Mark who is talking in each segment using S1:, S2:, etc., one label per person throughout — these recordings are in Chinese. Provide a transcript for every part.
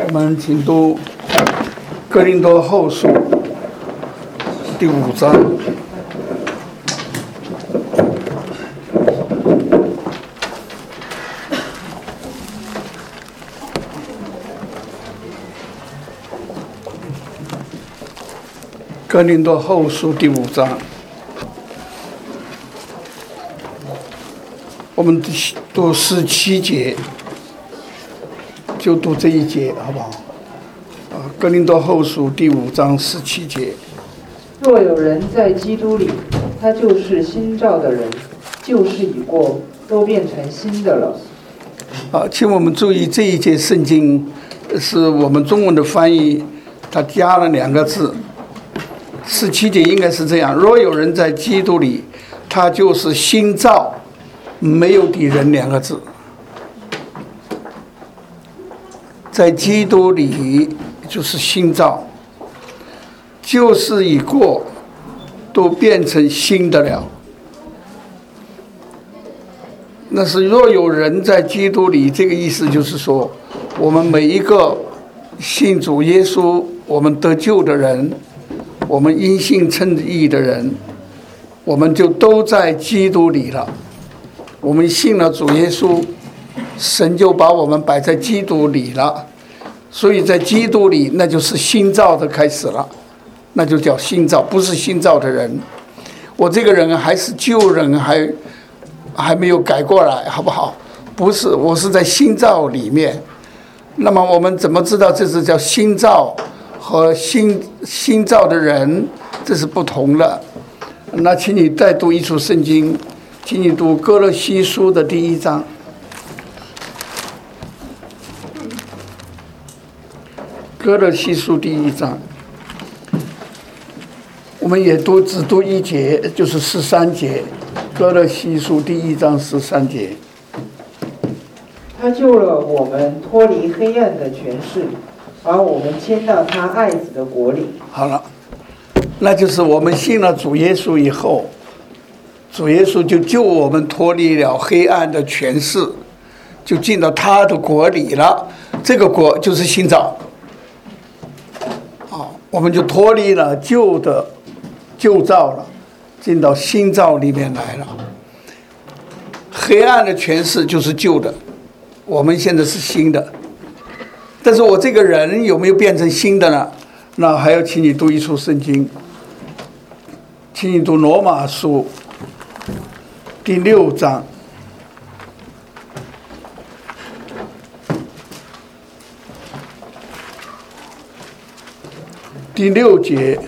S1: 我们请读哥林多后书第5章。哥林多后书第5章，我们读17节，就读这一节，好不好？哥林多后书第5章17节。
S2: 若有人在基督里，他就是新造的人，旧事已过，都变成新的了。
S1: 请我们注意这一节圣经是我们中文的翻译，它加了2个字。17节应该是这样：若有人在基督里，他就是新造，没有敌人2个字。在基督里就是新造，旧事已过，都变成新的了。那是若有人在基督里，这个意思就是说，我们每一个信主耶稣，我们得救的人，我们因信称义的人，我们就都在基督里了。我们信了主耶稣，神就把我们摆在基督里了，所以在基督里，那就是新造的开始了，那就叫新造，不是新造的人。我这个人还是旧人，还没有改过来，好不好？不是，我是在新造里面。那么我们怎么知道这是叫新造和新造的人，这是不同的？那请你再读一处圣经，请你读哥罗西书的第1章。哥罗西书第1章，我们也只读1节，就是13节。哥罗西书第1章13节。
S2: 他救了我们脱离黑暗的权势，把我们迁到他爱子的国里。
S1: 好了，那就是我们信了主耶稣以后，主耶稣就救我们脱离了黑暗的权势，就进到他的国里了。这个国就是新造。我们就脱离了旧造了，进到新造里面来了。黑暗的权势就是旧的，我们现在是新的。但是我这个人有没有变成新的呢？那还要请你读一处圣经，请你读罗马书第6章。第6节，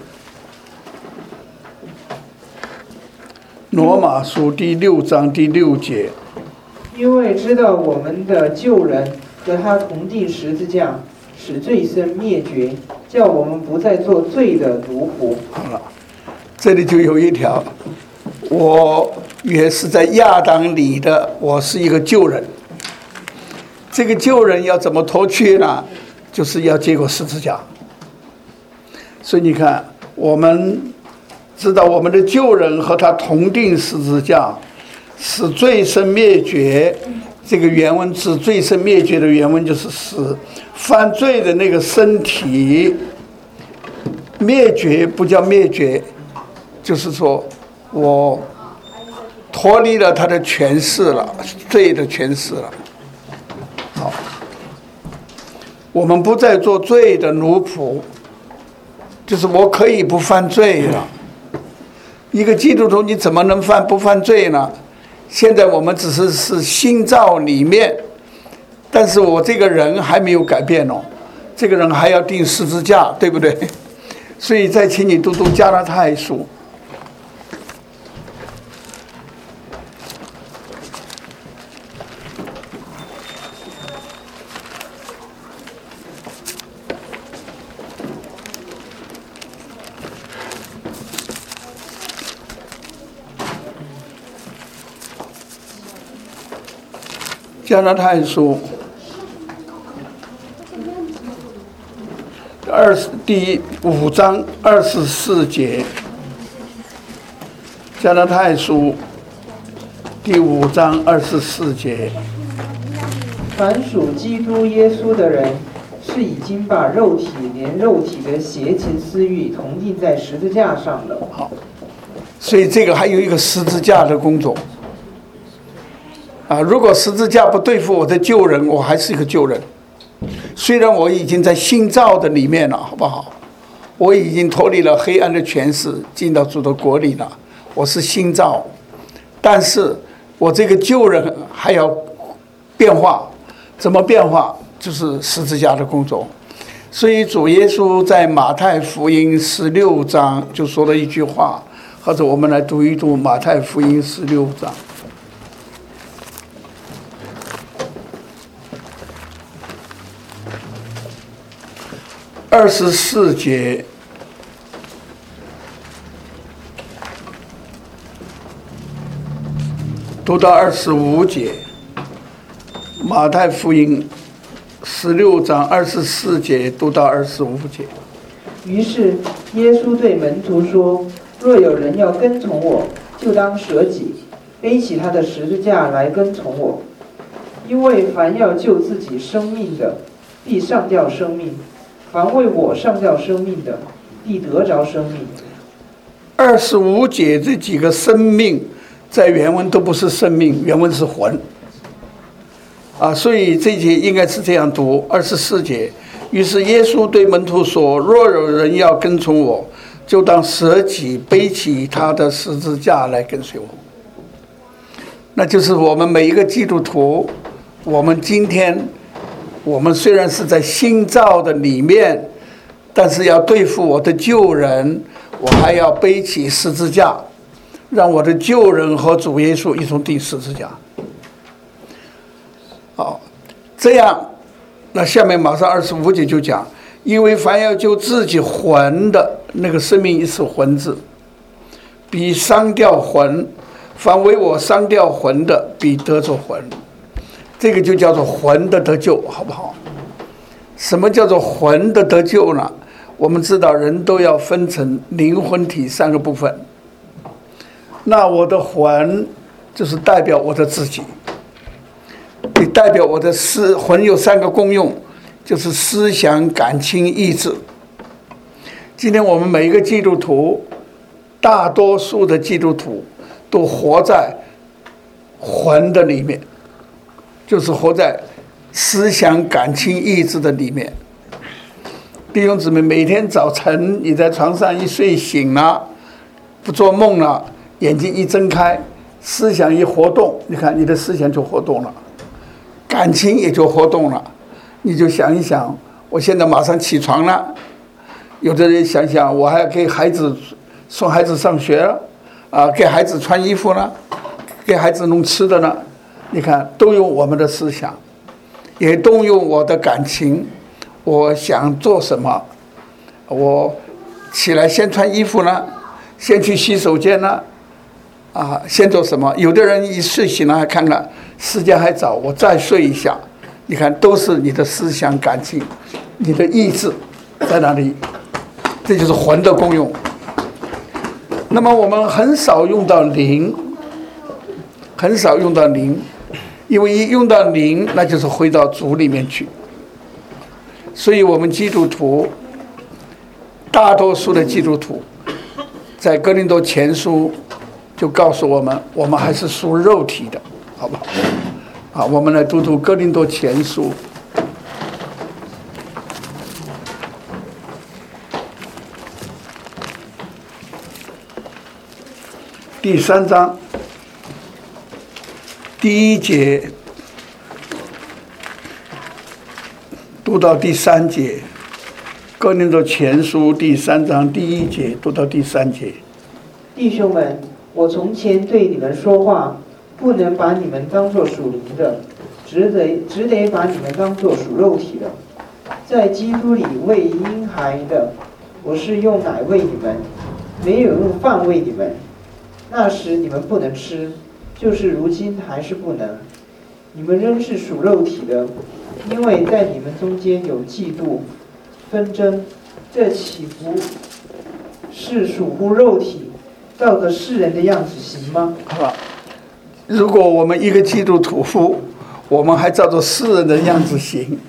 S1: 罗马书第6章第6节。
S2: 因为知道我们的旧人和他同定十字架，使罪身灭绝，叫我们不再做罪的奴仆。
S1: 好了，这里就有一条，我也是在亚当里的，我是一个旧人。这个旧人要怎么脱去呢？就是要接过十字架。所以你看，我们知道我们的旧人和他同定十字架，使罪身灭绝。这个原文指罪身灭绝的原文就是使犯罪的那个身体灭绝，不叫灭绝，就是说我脱离了他的权势了，罪的权势了。好，我们不再做罪的奴仆，就是我可以不犯罪了。一个基督徒你怎么能不犯罪呢？现在我们只是新造里面，但是我这个人还没有改变哦，这个人还要钉十字架，对不对？所以再请你读加拉太书。加拉太书第5章24节。加拉太书第5章24节。
S2: 凡属基督耶稣的人， 是已经把肉体连肉体的邪情私欲同定在十字架上了。
S1: 好，所以这个还有一个十字架的工作啊。如果十字架不对付我的旧人，我还是一个旧人。虽然我已经在新造的里面了，好不好？我已经脱离了黑暗的权势，进到主的国里了。我是新造，但是我这个旧人还要变化。怎么变化？就是十字架的工作。所以主耶稣在马太福音16章就说了一句话，或者我们来读一读马太福音16章24节读到25节，马太福音16章24节读到25节。
S2: 于是耶稣对门徒说：若有人要跟从我，就当舍己，背起他的十字架来跟从我。因为凡要救自己生命的，必上吊生命；凡为我上吊生命的，必得着生命。
S1: 25节这几个生命在原文都不是生命，原文是魂啊，所以这节应该是这样读。24节，于是耶稣对门徒说：若有人要跟从我，就当舍己，背起他的十字架来跟随我。那就是我们每一个基督徒，我们今天我们虽然是在新造的里面，但是要对付我的旧人，我还要背起十字架，让我的旧人和主耶稣一同钉十字架。好，这样，那下面马上25节就讲，因为凡要救自己魂的，那个生命意思魂字，必伤掉魂；凡为我伤掉魂的，必得着魂。这个就叫做魂的得救，好不好？什么叫做魂的得救呢？我们知道人都要分成灵魂体三个部分，那我的魂就是代表我的自己，也代表我的魂有三个功用，就是思想、感情、意志。今天我们每一个基督徒，大多数的基督徒都活在魂的里面，就是活在思想、感情、意志的里面。弟兄姊妹，每天早晨你在床上一睡醒了，不做梦了，眼睛一睁开，思想一活动，你看你的思想就活动了，感情也就活动了。你就想一想，我现在马上起床了。有的人想想，我还要给孩子送孩子上学了，给孩子穿衣服了，给孩子弄吃的呢。你看，都用我们的思想，也动用我的感情。我想做什么？我起来先穿衣服呢，先去洗手间呢，先做什么？有的人一睡醒了还看看时间还早，我再睡一下。你看，都是你的思想、感情，你的意志在哪里？这就是魂的功用。那么我们很少用到灵，很少用到灵，因为一用到灵，那就是回到主里面去。所以我们基督徒，大多数的基督徒，在哥林多前书就告诉我们，我们还是属肉体的，好不好？我们来读读哥林多前书第3章第1节读到第3节，哥林多前书第3章第1节读到第3节。
S2: 弟兄们，我从前对你们说话，不能把你们当作属灵的，只得把你们当作属肉体的。在基督里喂婴孩的，我是用奶喂你们，没有用饭喂你们。那时你们不能吃，就是如今还是不能。你们仍是属肉体的，因为在你们中间有嫉妒、纷争，这岂不是属乎肉体，照着世人的样子行吗？
S1: 好吧，如果我们一个基督徒，我们还照着世人的样子行，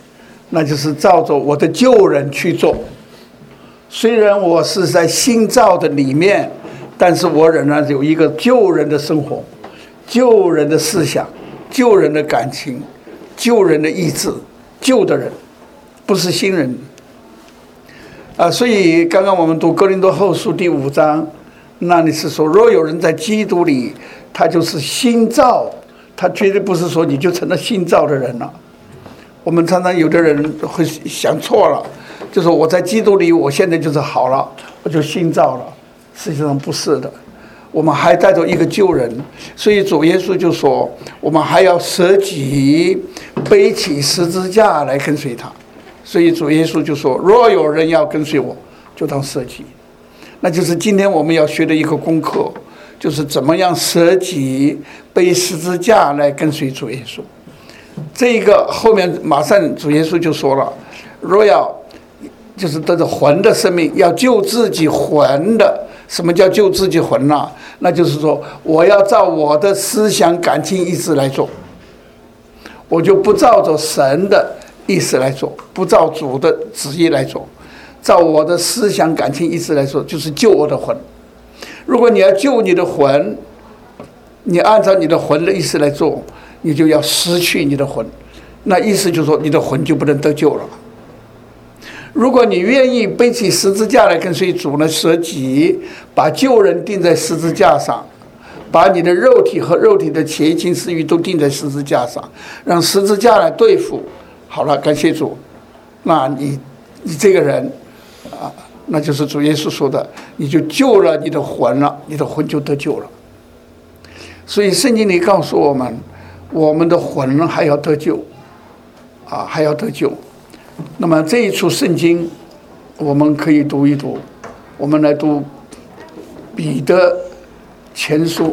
S1: 那就是照着我的旧人去做。虽然我是在新造的里面，但是我仍然有一个旧人的生活，旧人的思想，旧人的感情，旧人的意志，旧的人，不是新人。所以刚刚我们读哥林多后书第5章，那里是说，若有人在基督里，他就是新造，他绝对不是说你就成了新造的人了。我们常常有的人会想错了，就说我在基督里，我现在就是好了，我就新造了。实际上不是的，我们还带着一个旧人，所以主耶稣就说，我们还要舍己，背起十字架来跟随他。所以主耶稣就说，若有人要跟随我，就当舍己。那就是今天我们要学的一个功课，就是怎么样舍己，背十字架来跟随主耶稣。这个后面马上主耶稣就说了，若要就是得着魂的生命，要救自己魂的。什么叫救自己魂呢？那就是说，我要照我的思想感情意志来做，我就不照着神的意思来做，不照主的旨意来做，照我的思想感情意志来做，就是救我的魂。如果你要救你的魂，你按照你的魂的意思来做，你就要失去你的魂，那意思就是说你的魂就不能得救了。如果你愿意背起十字架来跟随主呢，舍己，把旧人钉在十字架上，把你的肉体和肉体的邪情私欲都钉在十字架上，让十字架来对付。好了，感谢主，那你这个人那就是主耶稣说的，你就救了你的魂了，你的魂就得救了。所以圣经里告诉我们，我们的魂还要得救还要得救。那么这一处圣经我们可以读一读，我们来读彼得前书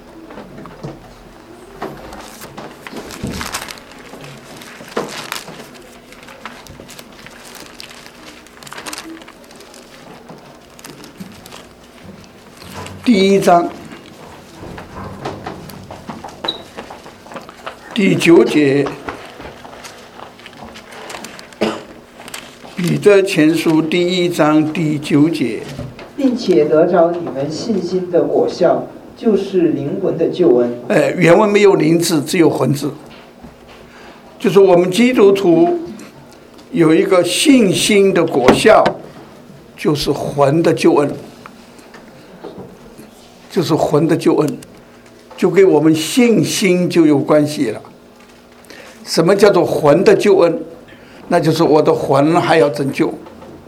S1: 第1章第9节。彼得前书第1章第9节，
S2: 并且得着你们信心的果效，就是灵魂的救恩。
S1: 原文没有灵字，只有魂字。就是我们基督徒有一个信心的果效，就是魂的救恩，就是魂的救恩，就跟我们信心就有关系了。什么叫做魂的救恩？那就是我的魂还要拯救。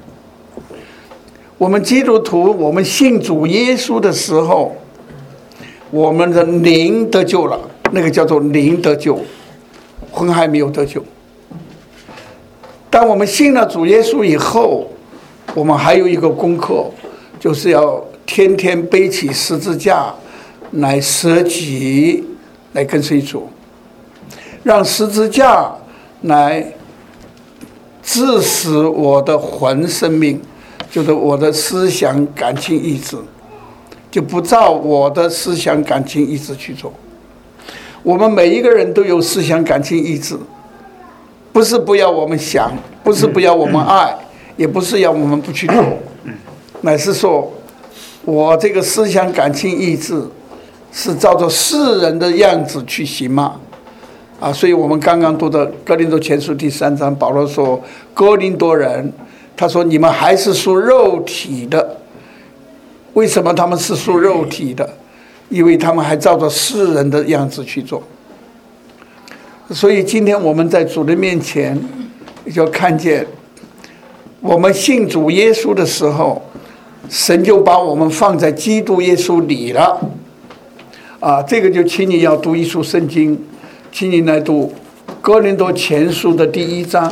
S1: 我们基督徒，我们信主耶稣的时候，我们的灵得救了，那个叫做灵得救，魂还没有得救。当我们信了主耶稣以后，我们还有一个功课，就是要天天背起十字架来舍己，来跟随主，让十字架来致使我的魂生命，就是我的思想感情意志，就不照我的思想感情意志去做。我们每一个人都有思想感情意志，不是不要我们想，不是不要我们爱，也不是要我们不去做，乃是说我这个思想感情意志是照着世人的样子去行吗？所以我们刚刚读的哥林多前书第3章，保罗说哥林多人，他说你们还是属肉体的。为什么他们是属肉体的？因为他们还照着世人的样子去做。所以今天我们在主的面前就看见，我们信主耶稣的时候，神就把我们放在基督耶稣里了。这个就请你要读一处圣经，请你来读哥林多前书的第1章。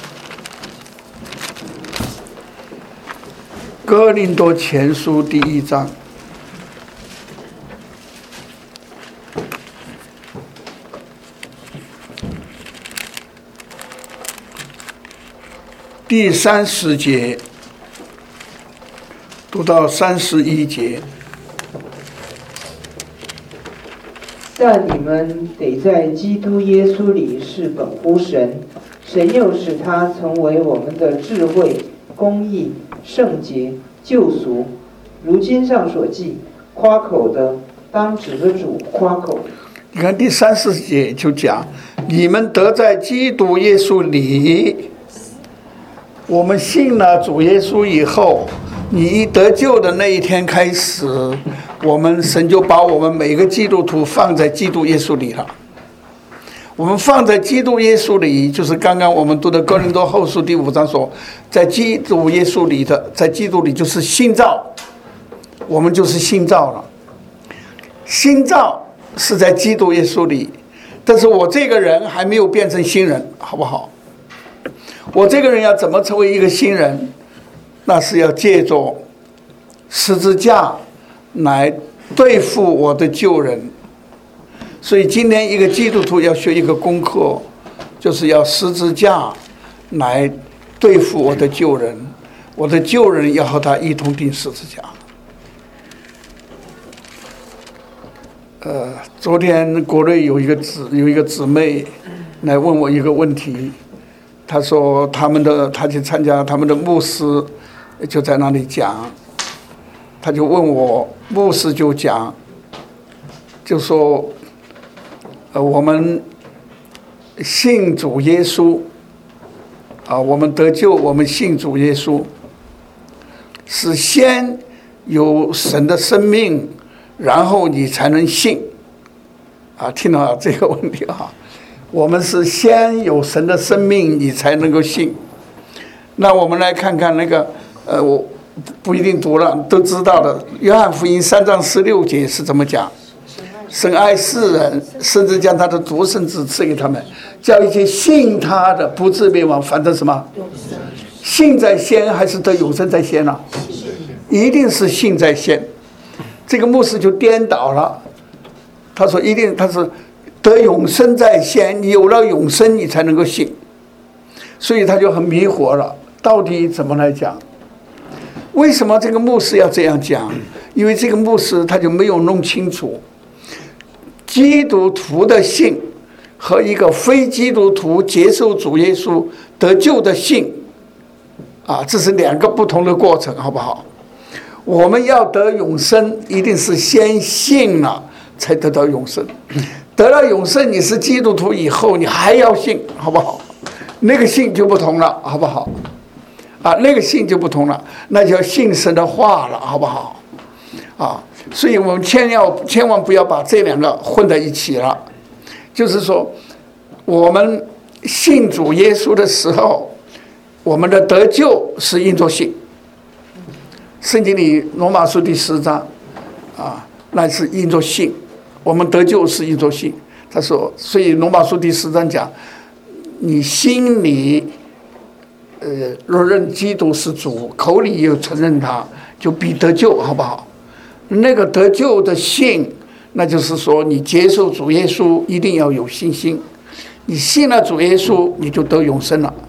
S1: 哥林多前书第1章第30节读到31节。
S2: 但你们得在基督耶稣里是本乎神， 神又使他成为我们的智慧、公义、圣洁、救赎。如经上所记，夸口的当指着主夸口。
S1: 你看第3、4节就讲，你们得在基督耶稣里。我们信了主耶稣以后，你一得救的那一天开始，神就把我们每个基督徒放在基督耶稣里了。我们放在基督耶稣里，就是刚刚我们读的哥林多后书第5章说，在基督耶稣里的，在基督里就是新造，我们就是新造了。新造是在基督耶稣里，但是我这个人还没有变成新人，好不好？我这个人要怎么成为一个新人？那是要借着十字架来对付我的旧人。所以今天一个基督徒要学一个功课，就是要十字架来对付我的旧人。我的旧人要和他一同钉十字架。昨天国内有一个姊妹来问我一个问题，她说她去参加他们的牧师就在那里讲，她就问我，牧师就讲，就说我们信主耶稣我们得救，我们信主耶稣是先有神的生命，然后你才能信听到这个问题我们是先有神的生命，你才能够信。那我们来看看那个我不一定读了，都知道的。约翰福音3章16节是怎么讲？神爱世人，甚至将他的独生子赐给他们，叫一切信他的不至灭亡，反正什么？信在先还是得永生在先呢？一定是信在先。这个牧师就颠倒了，他说他是得永生在先，你有了永生你才能够信，所以他就很迷惑了，到底怎么来讲？为什么这个牧师要这样讲？因为这个牧师他就没有弄清楚基督徒的信和一个非基督徒接受主耶稣得救的信这是2个不同的过程，好不好？我们要得永生，一定是先信了才得到永生。得了永生，你是基督徒以后，你还要信，好不好？那个信就不同了，好不好？那个信就不同了，那就要信神的话了，好不好？所以我们千万不要把这2个混在一起了。就是说，我们信主耶稣的时候，我们的得救是因着信。圣经里罗马书第10章那是因着信，我们得救是因着信。他说，所以罗马书第10章讲，你心里若认基督是主，口里又承认他，就必得救，好不好？那个得救的信，那就是说你接受主耶稣一定要有信心，你信了主耶稣，你就得永生了。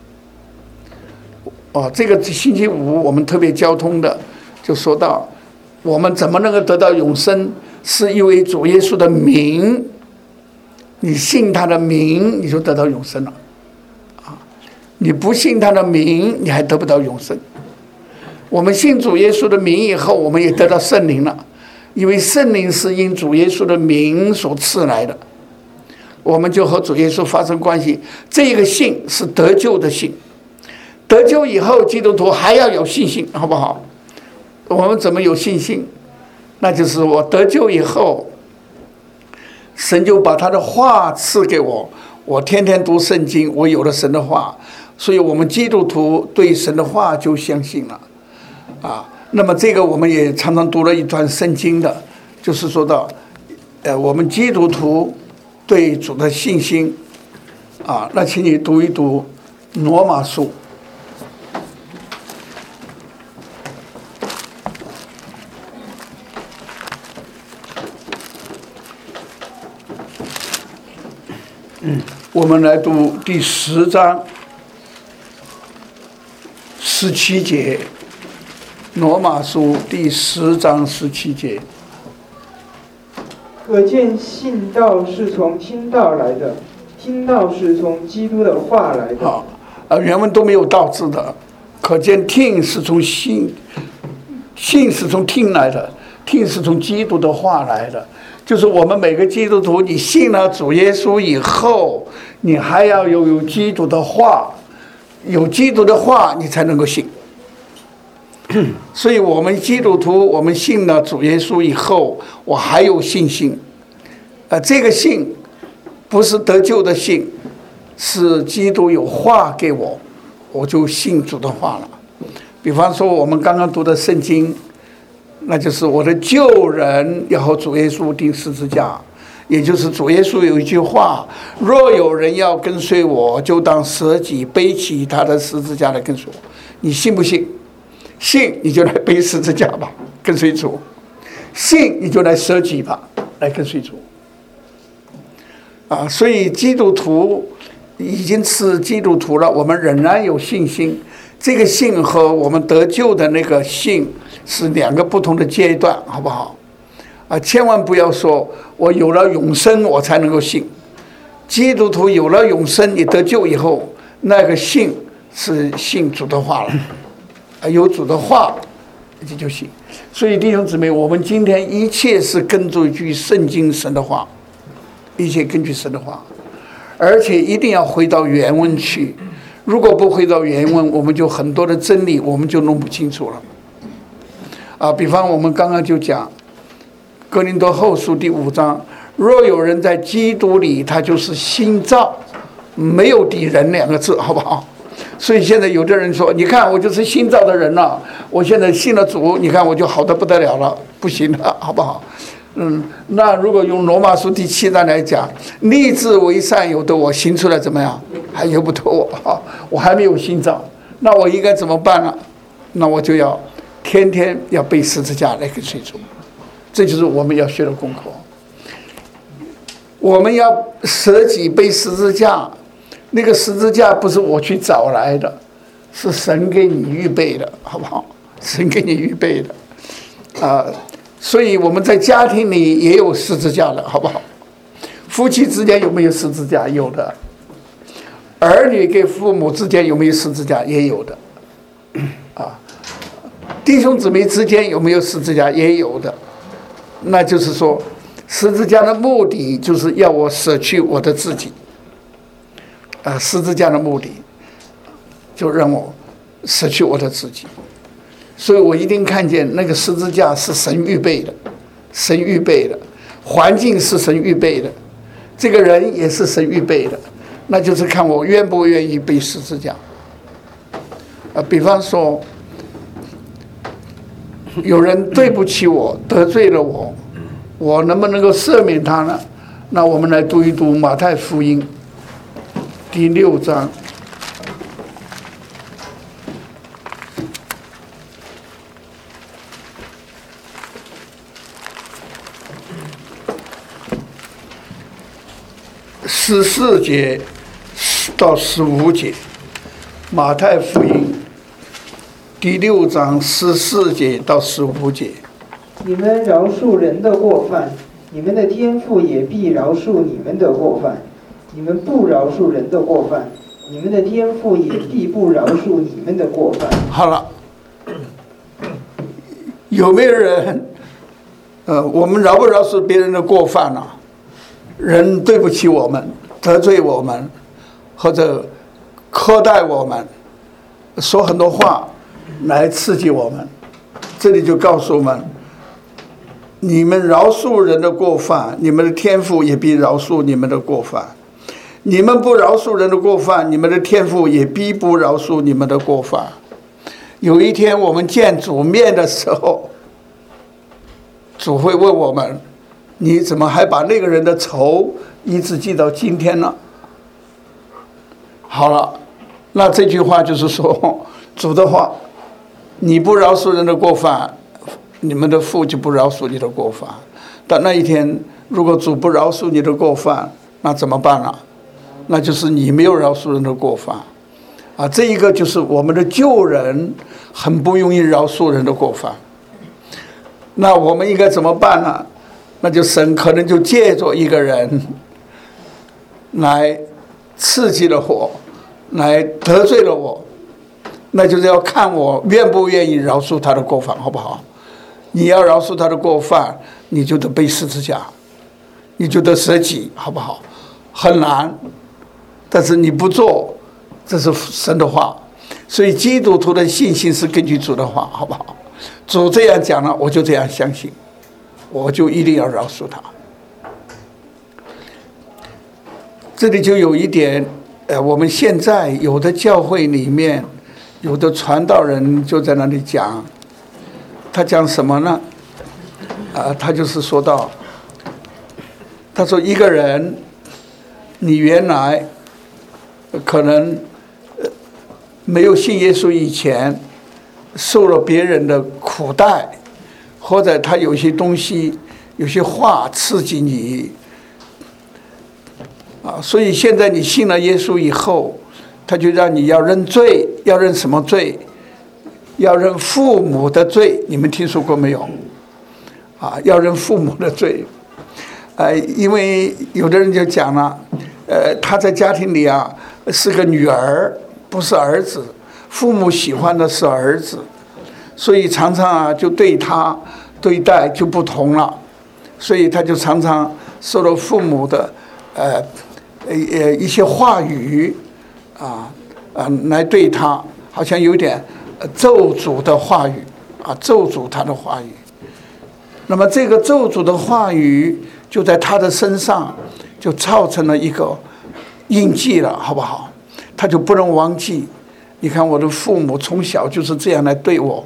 S1: 这个星期五我们特别交通的就说到，我们怎么能够得到永生，是因为主耶稣的名，你信他的名，你就得到永生了你不信他的名，你还得不到永生。我们信主耶稣的名以后，我们也得到圣灵了，因为圣灵是因主耶稣的名所赐来的，我们就和主耶稣发生关系。这个信是得救的信，得救以后基督徒还要有信心，好不好？我们怎么有信心？那就是我得救以后，神就把他的话赐给我，我天天读圣经，我有了神的话，所以我们基督徒对神的话就相信了那么这个我们也常常读了一段圣经的，就是说到我们基督徒对主的信心那请你读一读罗马书我们来读第10章17节，罗马书第10章17节。
S2: 可见信道是从听道来的， 听道是从基督的话来的。
S1: 好，原文都没有道字的，可见听是从信，信是从听来的，听是从基督的话来的。就是我们每个基督徒，你信了主耶稣以后，你还要有基督的话，有基督的话，你才能够信。所以我们基督徒，我们信了主耶稣以后，我还有信心。这个信不是得救的信，是基督有话给我，我就信主的话了。比方说我们刚刚读的圣经，那就是我的救人要和主耶稣钉十字架，也就是主耶稣有一句话：若有人要跟随我，就当舍己背起他的十字架来跟随我。你信不信？信你就来背十字架吧，跟随主；信你就来舍己吧，来跟随主。所以基督徒已经是基督徒了，我们仍然有信心。这个信和我们得救的那个信是两个不同的阶段，好不好？千万不要说我有了永生我才能够信。基督徒有了永生，你得救以后，那个信是信主的话了，有主的话你就信。所以弟兄姊妹，我们今天一切是根据圣经神的话，一切根据神的话，而且一定要回到原文去。如果不回到原文，我们就很多的真理我们就弄不清楚了。比方我们刚刚就讲哥林多后书第5章，若有人在基督里，他就是新造，没有敌人两个字，好不好？所以现在有的人说，你看我就是新造的人了，我现在信了主，你看我就好得不得了了，不行了，好不好？那如果用罗马书第7章来讲，立志为善由得我，行出来怎么样？还由不得我，我还没有新造，那我应该怎么办呢？那我就要天天要背十字架来跟随主，这就是我们要学的功课。我们要舍己背十字架，那个十字架不是我去找来的，是神给你预备的，好不好？神给你预备的，所以我们在家庭里也有十字架的，好不好？夫妻之间有没有十字架？有的。儿女跟父母之间有没有十字架？也有的。弟兄姊妹之间有没有十字架？也有的。那就是说，十字架的目的就是要我舍去我的自己。十字架的目的就让我舍去我的自己。所以我一定看见那个十字架是神预备的，神预备的，环境是神预备的，这个人也是神预备的，那就是看我愿不愿意背十字架。比方说有人对不起我，得罪了我，我能不能够赦免他呢？那我们来读一读马太福音第6章。14节到15节，马太福音第6章14节到15节。
S2: 你们饶恕人的过犯，你们的天父也必饶恕你们的过犯；你们不饶恕人的过犯，你们的天父也必不饶恕你们的过犯。
S1: 好了，有没有人我们饶不饶恕别人的过犯呢？人对不起我们，得罪我们，或者苛待我们，说很多话来刺激我们，这里就告诉我们，你们饶恕人的过犯，你们的天父也必饶恕你们的过犯；你们不饶恕人的过犯，你们的天父也必不饶恕你们的过犯。有一天我们见主面的时候，主会问我们，你怎么还把那个人的仇一直记到今天呢？好了，那这句话就是说，主的话，你不饶恕人的过犯，你们的父就不饶恕你的过犯。但那一天，如果主不饶恕你的过犯，那怎么办呢？那就是你没有饶恕人的过犯。这一个就是我们的旧人很不容易饶恕人的过犯。那我们应该怎么办呢？那就神可能就借着一个人来刺激了我，来得罪了我，那就是要看我愿不愿意饶恕他的过犯，好不好？你要饶恕他的过犯，你就得背十字架，你就得舍己，好不好？很难，但是你不做，这是神的话。所以基督徒的信心是根据主的话，好不好？主这样讲了，我就这样相信，我就一定要饶恕他。这里就有一点，我们现在有的教会里面，有的传道人就在那里讲，他讲什么呢？他就是说到，他说一个人，你原来可能没有信耶稣以前，受了别人的苦待，或者他有些东西、有些话刺激你。所以现在你信了耶稣以后，他就让你要认罪，要认什么罪？要认父母的罪，你们听说过没有？要认父母的罪。因为有的人就讲了，他在家庭里是个女儿，不是儿子，父母喜欢的是儿子，所以常常就对他对待就不同了，所以他就常常受到父母的一些话语来对他，好像有点咒诅的话语咒诅他的话语。那么这个咒诅的话语就在他的身上就造成了一个印记了，好不好？他就不能忘记。你看我的父母从小就是这样来对我。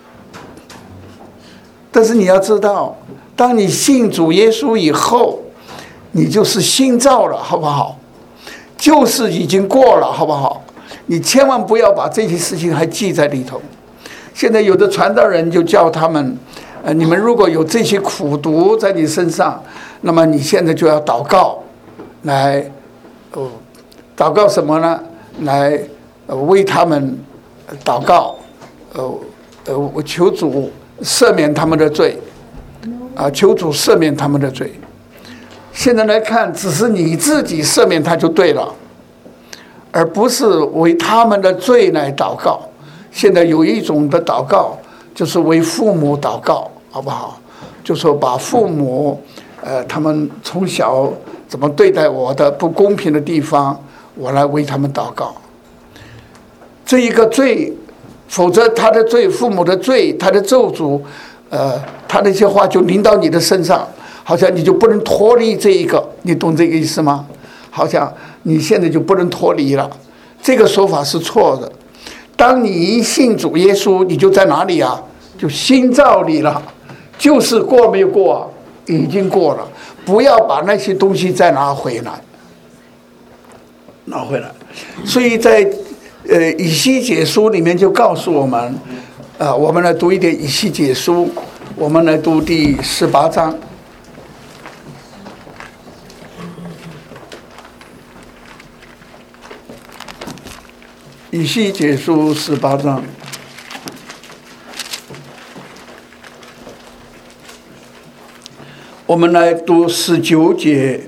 S1: 但是你要知道，当你信主耶稣以后，你就是新造了，好不好？旧事已经过了，好不好？你千万不要把这些事情还记在里头。现在有的传道人就叫他们，你们如果有这些苦毒在你身上，那么你现在就要祷告，来，祷告什么呢？来，为他们祷告，我求主赦免他们的罪，求主赦免他们的罪。现在来看，只是你自己赦免他就对了，而不是为他们的罪来祷告。现在有一种的祷告，就是为父母祷告，好不好？就说把父母，他们从小怎么对待我的不公平的地方，我来为他们祷告。这一个罪，否则他的罪、父母的罪、他的咒诅，他那些话就临到你的身上。好像你就不能脱离这一个，你懂这个意思吗？好像你现在就不能脱离了，这个说法是错的。当你一信主耶稣，你就在哪里就新造里了，就是过没有过已经过了，不要把那些东西再拿回来。所以在以西结书里面就告诉我们，我们来读一点以西结书，我们来读第18章。以西结书18章，我们来读19节，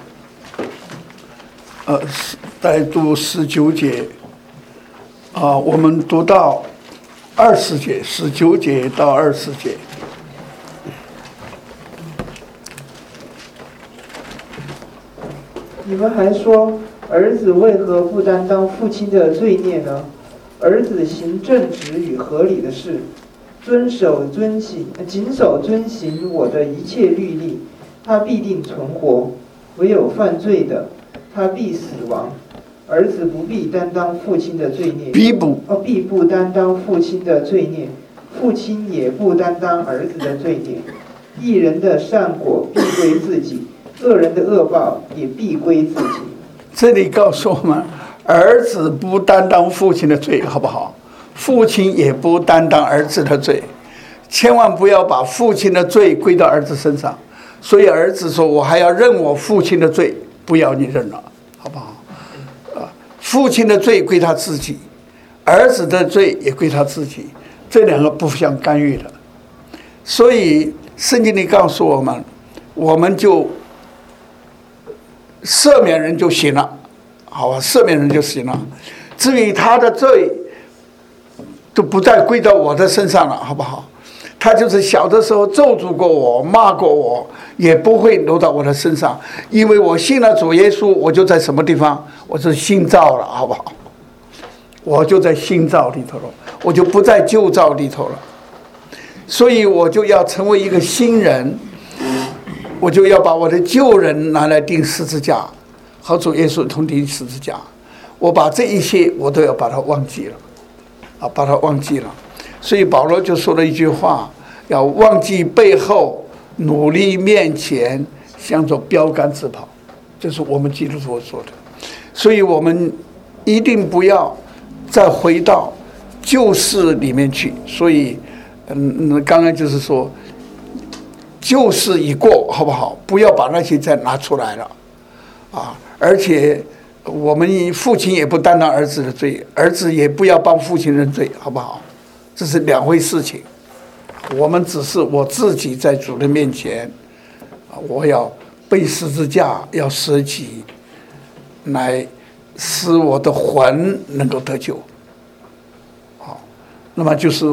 S1: 来读19节，我们读到20节，19节到20节。
S2: 你们还说，儿子为何不担当父亲的罪孽呢？儿子行正直与合理的事，谨守遵行我的一切律例，他必定存活；唯有犯罪的，他必死亡。儿子不必担当父亲的罪孽，必不担当父亲的罪孽，父亲也不担当儿子的罪孽。义人的善果必归自己，恶人的恶报也必归自己。
S1: 这里告诉我们，儿子不担当父亲的罪，好不好？父亲也不担当儿子的罪，千万不要把父亲的罪归到儿子身上。所以儿子说：“我还要认我父亲的罪，不要你认了，好不好？”父亲的罪归他自己，儿子的罪也归他自己，这两个不相干预的。所以圣经里告诉我们，我们就赦免人就行了， 好吧，赦免人就行了。至于他的罪，都不再归到我的身上了，好不好？他就是小的时候咒诅过我、骂过我，也不会落到我的身上，因为我信了主耶稣，我就在什么地方？我是新造了，好不好？我就在新造里头了，我就不在旧造里头了。所以我就要成为一个新人，我就要把我的旧人拿来钉十字架，和主耶稣同钉十字架。我把这一些我都要把它忘记了，把它忘记了。所以保罗就说了一句话：要忘记背后，努力面前，向着标杆直跑。这是我们基督徒说的。所以我们一定不要再回到旧事里面去。所以刚刚就是说，旧事已过，好不好？不要把那些再拿出来了，而且我们父亲也不担当儿子的罪，儿子也不要帮父亲认罪，好不好？这是两回事情。我们只是我自己在主的面前，我要背十字架，要舍己，来使我的魂能够得救。好，那么就是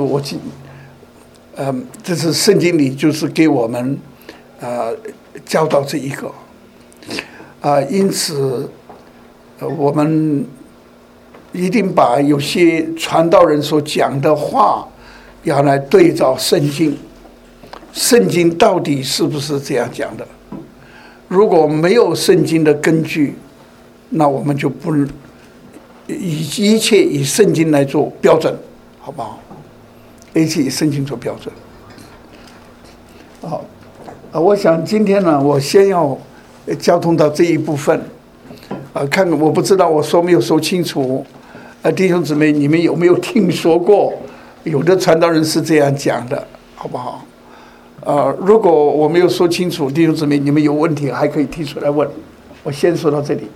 S1: 这是圣经里就是给我们教导这一个因此我们一定把有些传道人所讲的话要来对照圣经，圣经到底是不是这样讲的？如果没有圣经的根据，那我们就不一切以圣经来做标准，好不好？一切以圣经做标准。好，我想今天呢，我先要交通到这一部分。看看我不知道我说没有说清楚。弟兄姊妹，你们有没有听说过有的传道人是这样讲的，好不好？如果我没有说清楚，弟兄姊妹，你们有问题还可以提出来问。我先说到这里。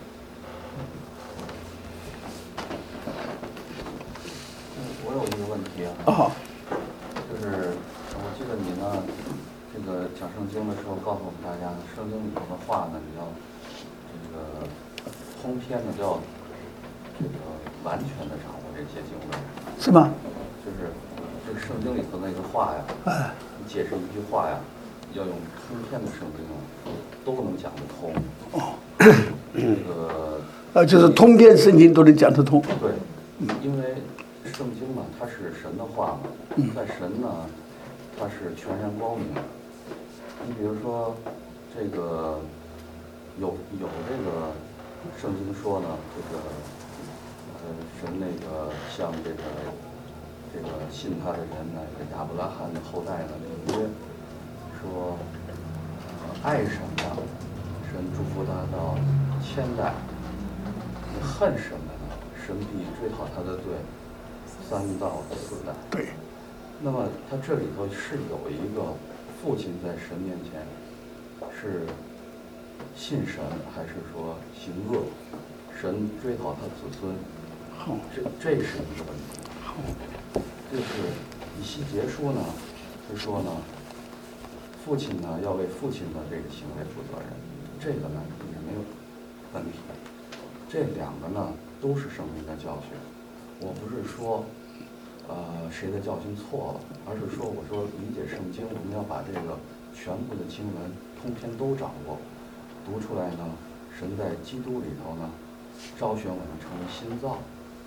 S3: 我有一个问题啊。就是我记得你呢，这个讲圣经的时候告诉我们大家，圣经里头的话呢，你要这个通篇的要这个完全的掌握这些经文，
S1: 是吗？
S3: 就是这个圣经里头那个话呀，你解释一句话呀，要用通篇的圣经都能讲得通。这个
S1: 就是通篇圣经都能讲得通。
S3: 对，因为圣经嘛，它是神的话嘛，在神呢，它是全然光明。你比如说，这个有这个圣经说呢，这个神那个像这个信他的人呢，这亚伯拉罕的后代呢，立约说爱神呢，神祝福他到千代；你恨神的呢，神必追讨他的罪3到4代。
S1: 对。
S3: 那么他这里头是有一个父亲在神面前是信神还是说行恶，神追讨他子孙，这是一个问题。就是以西结书呢是说呢，父亲呢要为父亲的这个行为负责任，这个呢也没有问题。这两个呢都是圣经的教训。我不是说谁的教训错了，而是说我说理解圣经，我们要把这个全部的经文通篇都掌握，读出来呢，神在基督里头呢招选我们成为新造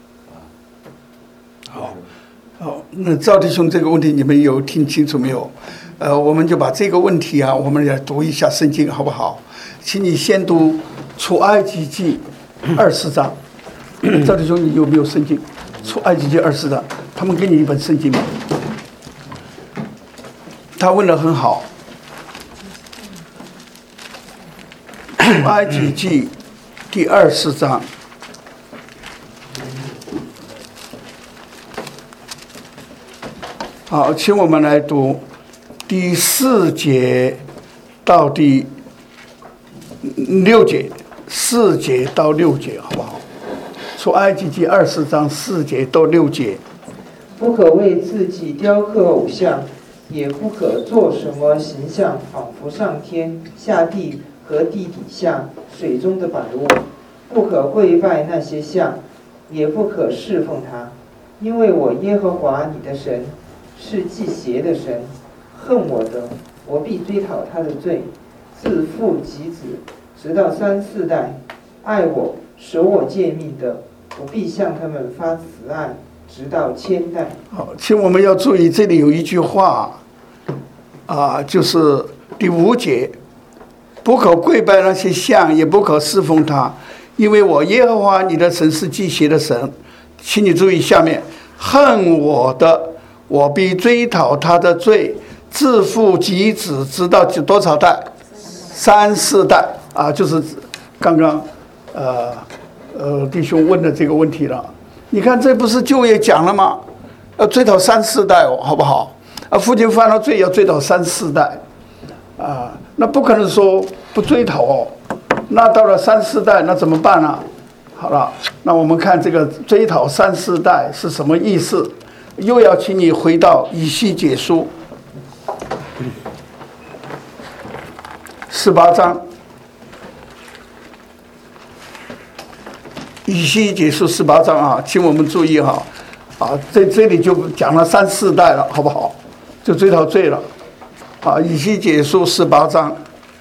S1: 好，那赵弟兄这个问题你们有听清楚没有？我们就把这个问题啊，我们来读一下圣经好不好？请你先读出埃及记20章。赵弟兄，你有没有圣经？出埃及记20章，他们给你一本圣经吗？他问得很好。出埃及记第20章。好，请我们来读第4节到第6节，4节到6节，好不好？出埃及记20章4节到6节。
S2: 不可为自己雕刻偶像，也不可做什么形象，仿佛上天、下地和地底下水中的百物。 不可跪拜那些像，也不可侍奉他，因为我耶和华你的神是忌邪的神，恨我的，我必追讨他的罪，自父及子，直到3、4代；爱我、守我诫命的，我必向他们发慈爱，直到1000代。
S1: 好，请我们要注意，这里有一句话，就是第5节，不可跪拜那些像，也不可侍奉他，因为我耶和华你的神是忌邪的神。请你注意下面，恨我的，我必追讨他的罪，自父及子，直到多少代？3、4代啊，就是刚刚弟兄问的这个问题了。你看，这不是旧约讲了吗？要追讨3、4代哦，好不好？父亲犯了罪要追讨3、4代，那不可能说不追讨哦。那到了3、4代，那怎么办呢？好了，那我们看这个追讨3、4代是什么意思？又要请你回到以西结书18章。以西结书18章啊，请我们注意哈，这里就讲了3、4代了，好不好？就追讨罪了，以西结书18章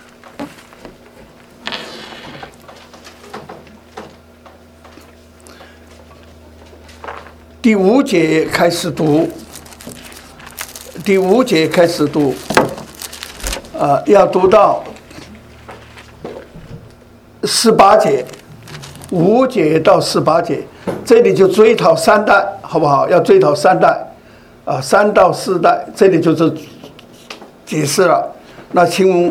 S1: 第5节开始读，第5节开始读，要读到18节。5节到18节，这里就追讨3代，好不好？要追讨3代，3到4代，这里就是解释了。那请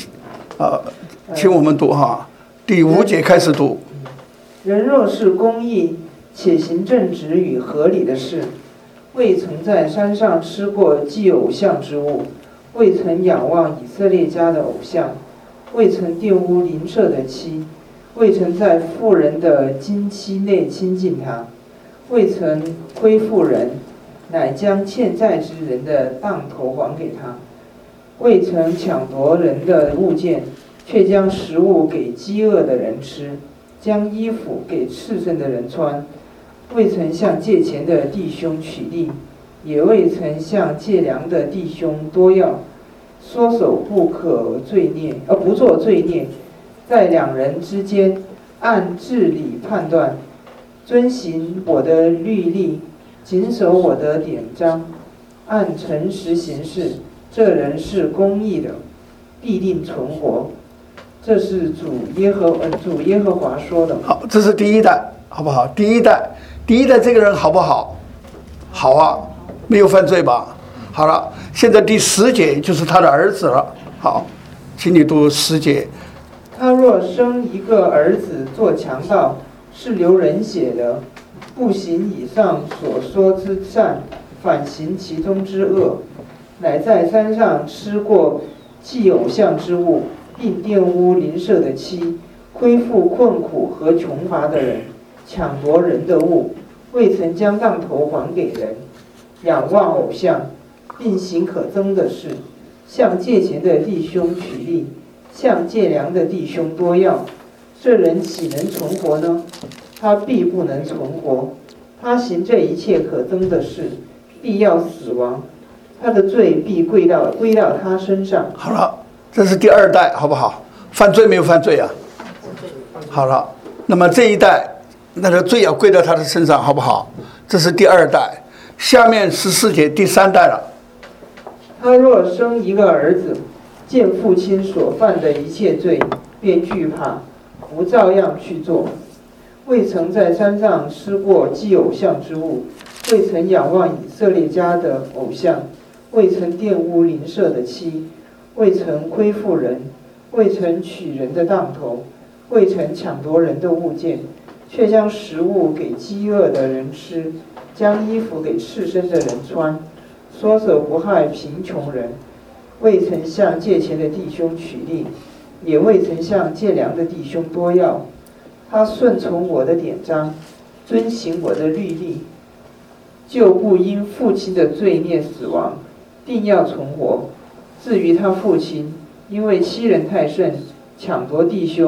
S1: 我们读哈，第5节开始读。
S2: 人若是公义，且行正直与合理的事，未曾在山上吃过祭偶像之物，未曾仰望以色列家的偶像，未曾玷污邻舍的妻，未曾在妇人的经期内亲近他，未曾亏负人，乃将欠债之人的当头还给他，未曾抢夺人的物件，却将食物给饥饿的人吃，将衣服给赤身的人穿，未曾向借钱的弟兄取利，也未曾向借粮的弟兄多要，缩手不可罪孽，不做罪孽，在2人之间按治理判断，遵行我的律例，谨守我的典章，按诚实行事，这人是公义的，必定存活。这是主耶和华说的。
S1: 好，这是第1代，好不好？第一代这个人好不好？好啊，没有犯罪吧？好了，现在第10节就是他的儿子了。好，请你读10节。
S2: 他若生一个儿子做强盗，是流人血的，不行以上所说之善，反行其中之恶，乃在山上吃过祭偶像之物，并玷污邻舍的妻，亏负困苦和穷乏的人，抢夺人的物，未曾将当头还给人，仰望偶像，并行可憎的事，向借钱的弟兄取利，向借粮的弟兄多要，这人岂能存活呢？他必不能存活。他行这一切可憎的事，必要死亡，他的罪必归到他身上。
S1: 好了，这是第2代，好不好？犯罪没有犯罪啊？好了，那么这一代那个罪要归到他的身上，好不好？这是第2代。下面14节第3代了。
S2: 他若生一个儿子，见父亲所犯的一切罪，便惧怕，不照样去做。未曾在山上吃过祭偶像之物，未曾仰望以色列家的偶像，未曾玷污邻舍的妻，未曾亏负人，未曾取人的当头，未曾抢夺人的物件，却将食物给饥饿的人吃，将衣服给赤身的人穿，缩手不害贫穷人，未曾向借钱的弟兄取利，也未曾向借粮的弟兄多要。他顺从我的典章，遵行我的律例，就不因父亲的罪孽死亡，定要存活。至于他父亲，因为欺人太甚，抢夺弟兄，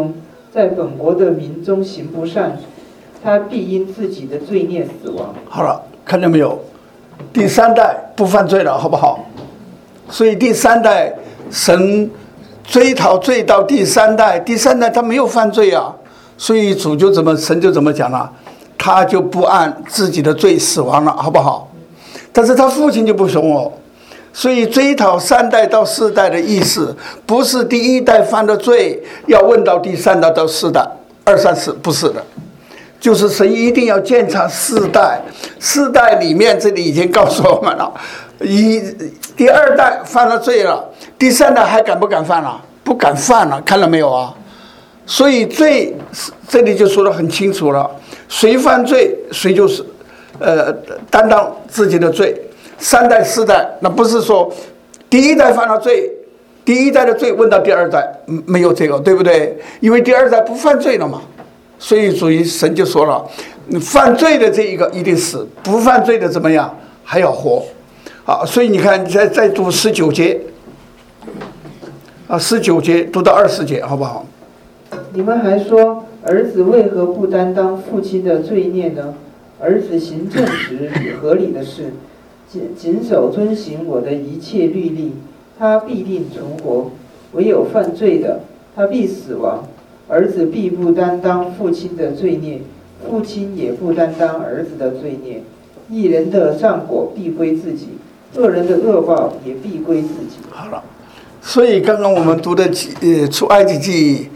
S2: 在本国的民中行不善，他必因自己的罪孽死亡。
S1: 好了，看到没有？第三代不犯罪了，好不好？所以第三代神追讨罪到第三代，第三代他没有犯罪啊，所以神就怎么讲了？他就不按自己的罪死亡了，好不好？但是他父亲就不同哦，所以追讨3代到4代的意思，不是第1代犯的罪要问到第3代到4代，2、3、4不是的，就是神一定要鉴察4代，4代里面这里已经告诉我们了，第2代犯了罪了，第3代还敢不敢犯了？不敢犯了，看到没有啊？所以罪这里就说得很清楚了，谁犯罪谁就是担当自己的罪。3代4代，那不是说第1代犯了罪，第1代的罪问到第2代，没有这个，对不对？因为第2代不犯罪了嘛，所以属于神就说了，犯罪的这一个一定死，不犯罪的怎么样还要活啊？所以你看再读19节啊，19节读到20节，好不好？
S2: 你们还说儿子为何不担当父亲的罪孽呢？儿子行正直与合理的事，谨守遵行我的一切律例，他必定存活；唯有犯罪的，他必死亡。儿子必不担当父亲的罪孽，父亲也不担当儿子的罪孽。一人的善果必归自己，恶人的恶报也必归自己。
S1: 好了，所以刚刚我们读的出埃及记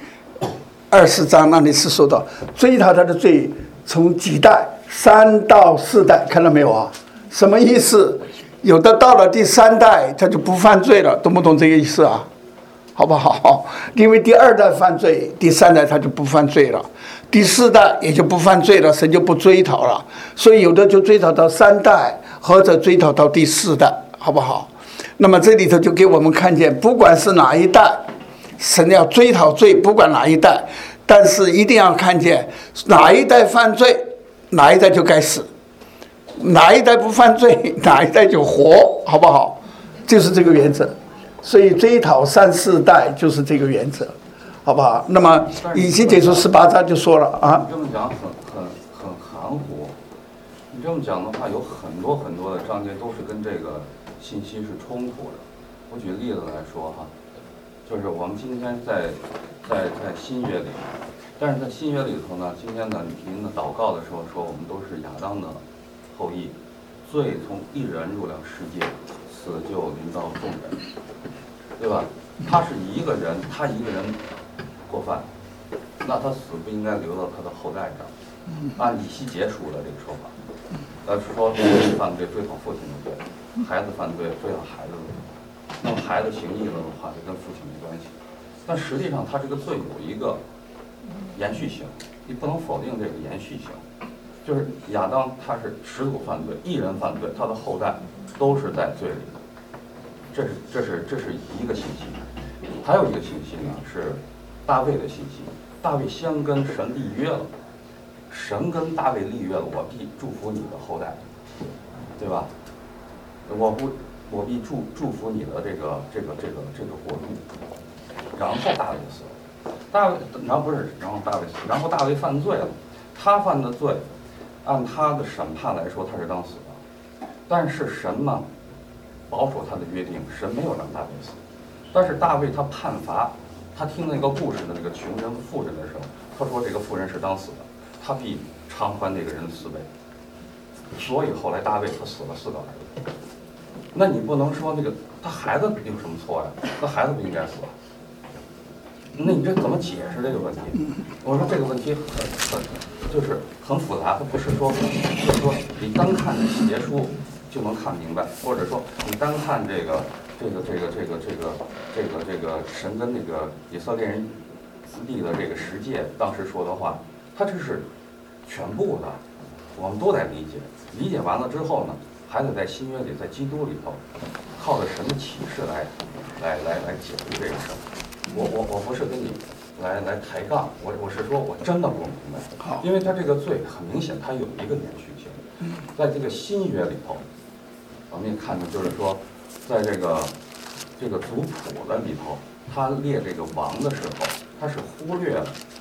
S1: 20章那里是说到追讨他的罪从几代3到4代，看到没有啊？什么意思？有的到了第3代他就不犯罪了，懂不懂这个意思啊？好不好？因为第2代犯罪，第3代他就不犯罪了，第4代也就不犯罪了，神就不追讨了。所以有的就追讨到3代，或者追讨到第4代，好不好？那么这里头就给我们看见，不管是哪一代，神要追讨罪，不管哪一代，但是一定要看见哪一代犯罪，哪一代就该死；哪一代不犯罪，哪一代就活，好不好？就是这个原则。所以追讨3、4代就是这个原则，好不好？那么以西结书18章就说了啊。
S3: 你这么讲很含糊，你这么讲的话，有很多的章节都是跟这个信息是冲突的。我举例子来说哈，就是我们今天在新约里，但是在新约里头呢，今天呢您的祷告的时候说我们都是亚当的后裔，罪从一人入了世界，死就临到众人，对吧？他是一个人，他一个人过犯，那他死不应该留到他的后代上。按以西结书的这个说法，是说父亲犯罪追讨父亲的罪，孩子犯罪追讨孩子的罪。那么孩子行义了的话，就跟父亲没关系。但实际上，他这个罪有一个延续性，你不能否定这个延续性。就是亚当他是始祖犯罪，一人犯罪，他的后代都是在罪里的。这是一个信息。还有一个信息呢，是大卫的信息。大卫先跟神立约了，神跟大卫立约了，我必祝福你的后代，对吧？我必祝福你的这个国度。然后大卫死了，然后大卫犯罪了，他犯的罪，按他的审判来说他是当死的，但是神呢保守他的约定，神没有让大卫死，但是大卫他判罚，他听那个故事的那个穷人妇人的时候，他说这个妇人是当死的，他必偿还那个人的4倍，所以后来大卫他死了4个儿子。那你不能说那个他孩子有什么错呀？他孩子不应该死啊？那你这怎么解释这个问题？我说这个问题就是很复杂，它不是说就是说你单看结书就能看明白，或者说你单看这个神跟那个以色列人立的这个十诫当时说的话，它这是全部的，我们都得理解。理解完了之后呢，还得在新约里，在基督里头，靠着神的启示来解读这个事儿。我不是跟你来抬杠，我是说我真的不明白，因为他这个罪很明显，它有一个延续性，在这个新约里头，我们也看到，就是说，在这个族谱的里头，他列这个王的时候，他是忽略了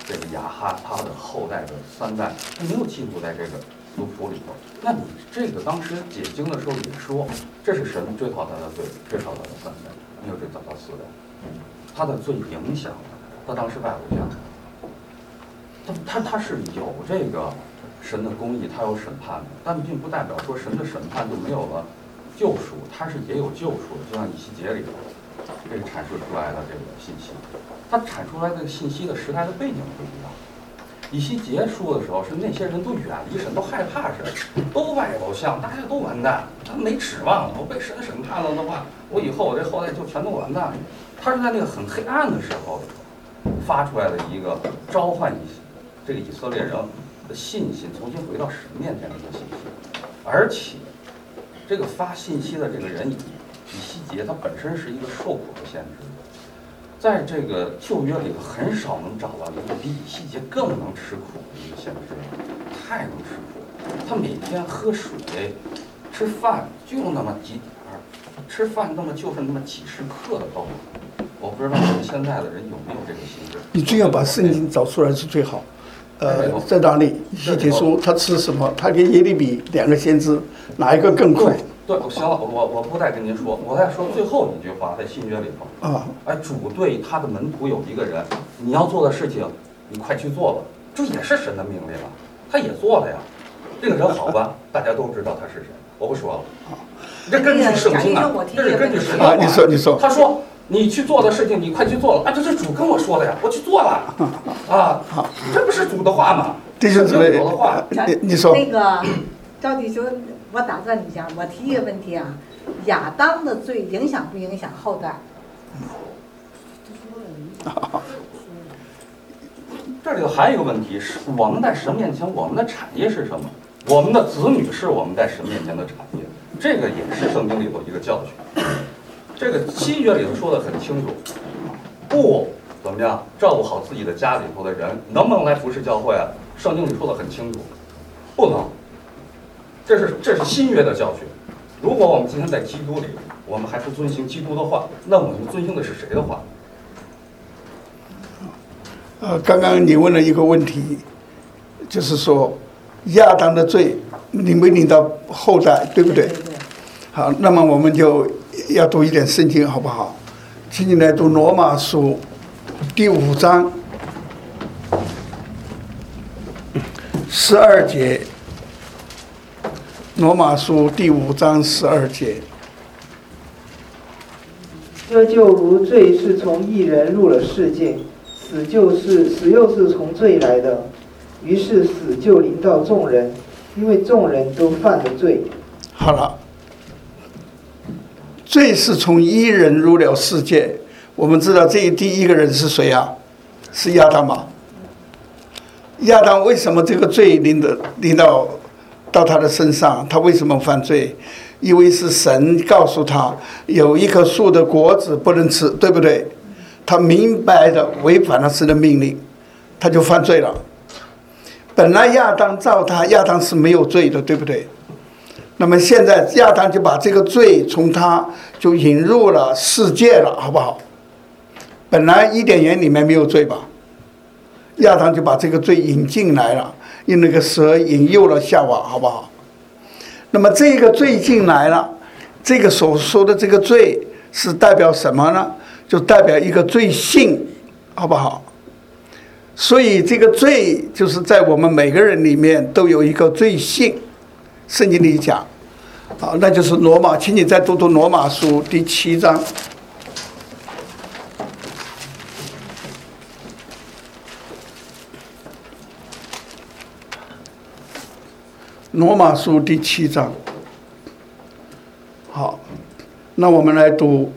S3: 这个亚哈他的后代的3代，他没有记录在这个族谱里头。那你这个当时解经的时候也说，这是神追讨他的罪，追讨他的3代，没有追讨到4代，他的罪影响了他当时拜偶像。他是有这个神的公义，他有审判的，但并不代表说神的审判就没有了救赎，他是也有救赎的。就像以西结里头这个阐述出来的这个信息，他阐述出来这个信息的时代的背景不一样。以西结书的时候是那些人都远离神，都害怕神，都拜偶像，大家都完蛋，他没指望了。我被神审判了的话，我以后我这后代就全都完蛋了。他是在那个很黑暗的时候发出来的一个召唤这个以色列人的信心重新回到神面前的一个信息，而且这个发信息的这个人以西结，他本身是一个受苦的先知，在这个旧约里头很少能找到一个比以西结更能吃苦的一个先知，太能吃苦。他每天喝水、吃饭就那么几点儿，吃饭就是那么几十克的豆腐。我不知道我们现在的人有没有这个心智。
S1: 你最要把圣经找出来是最好。在哪里？以西结书他吃什么？他跟耶利米2个先知哪一个更快？
S3: 对，行了，我不再跟您说，我再说最后一句话，在新约里头啊，主对他的门徒有一个人，你要做的事情，你快去做吧，这也是神的命令啊，他也做了呀。这个人好吧，大家都知道他是谁，我不说了。这根据圣经啊，这是根据神的话。
S1: 你说。
S3: 他说你去做的事情，你快去做了啊！这是主跟我说的呀，我去做了啊！这不是主的话吗？
S1: 这就是主
S3: 的话。
S1: 你说
S4: 那个赵弟兄，我打断你一下，我提一个问题啊，亚当的罪影响不影响后代？
S3: 这里头还有一个问题是，我们在神面前，我们的产业是什么？我们的子女是我们在神面前的产业，这个也是圣经里头一个教训。这个新约里头说的很清楚，不怎么样照顾好自己的家里头的人，能不能来服侍教会啊？圣经里说的很清楚，不能。这是新约的教训。如果我们今天在基督里，我们还是遵行基督的话，那我们遵行的是谁的话？
S1: 刚刚你问了一个问题，就是说亚当的罪领没领到后代，对不对？
S4: 对。
S1: 好，那么我们就要读一点圣经，好不好？请你来读罗马书第5章12节。罗马书第5章12节。
S2: 这就如罪是从一人入了世界，死又是从罪来的，于是死就临到众人，因为众人都犯了罪。
S1: 好了。罪是从一人入了世界，我们知道这第一个人是谁啊？是亚当嘛？亚当为什么这个罪临到他的身上？他为什么犯罪？因为是神告诉他有一棵树的果子不能吃，对不对？他明白的违反了神的命令，他就犯罪了。本来亚当亚当是没有罪的，对不对？那么现在亚当就把这个罪从他就引入了世界了，好不好？本来伊甸园里面没有罪吧，亚当就把这个罪引进来了，用那个蛇引诱了夏娃，好不好？那么这个罪进来了，这个所说的这个罪是代表什么呢？就代表一个罪性，好不好？所以这个罪就是在我们每个人里面都有一个罪性。圣经里讲，好，那就是罗马，请你再读读罗马书第7章。罗马书第7章。好，那我们来读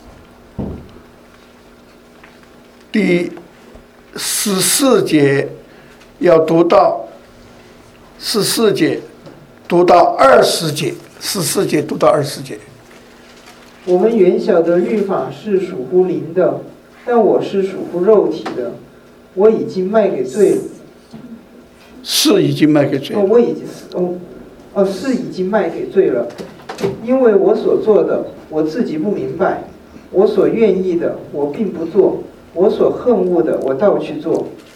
S1: 第14节，要读到14节。读到20节，14节读到20节。
S2: 我们原晓得律法是属乎灵的，但我是属乎肉体的。我已经卖给罪了。
S1: 是已经卖给罪了。
S2: 是已经卖给罪了。因为我所做的，我自己不明白；我所愿意的，我并不做；我所恨恶的，我倒去做。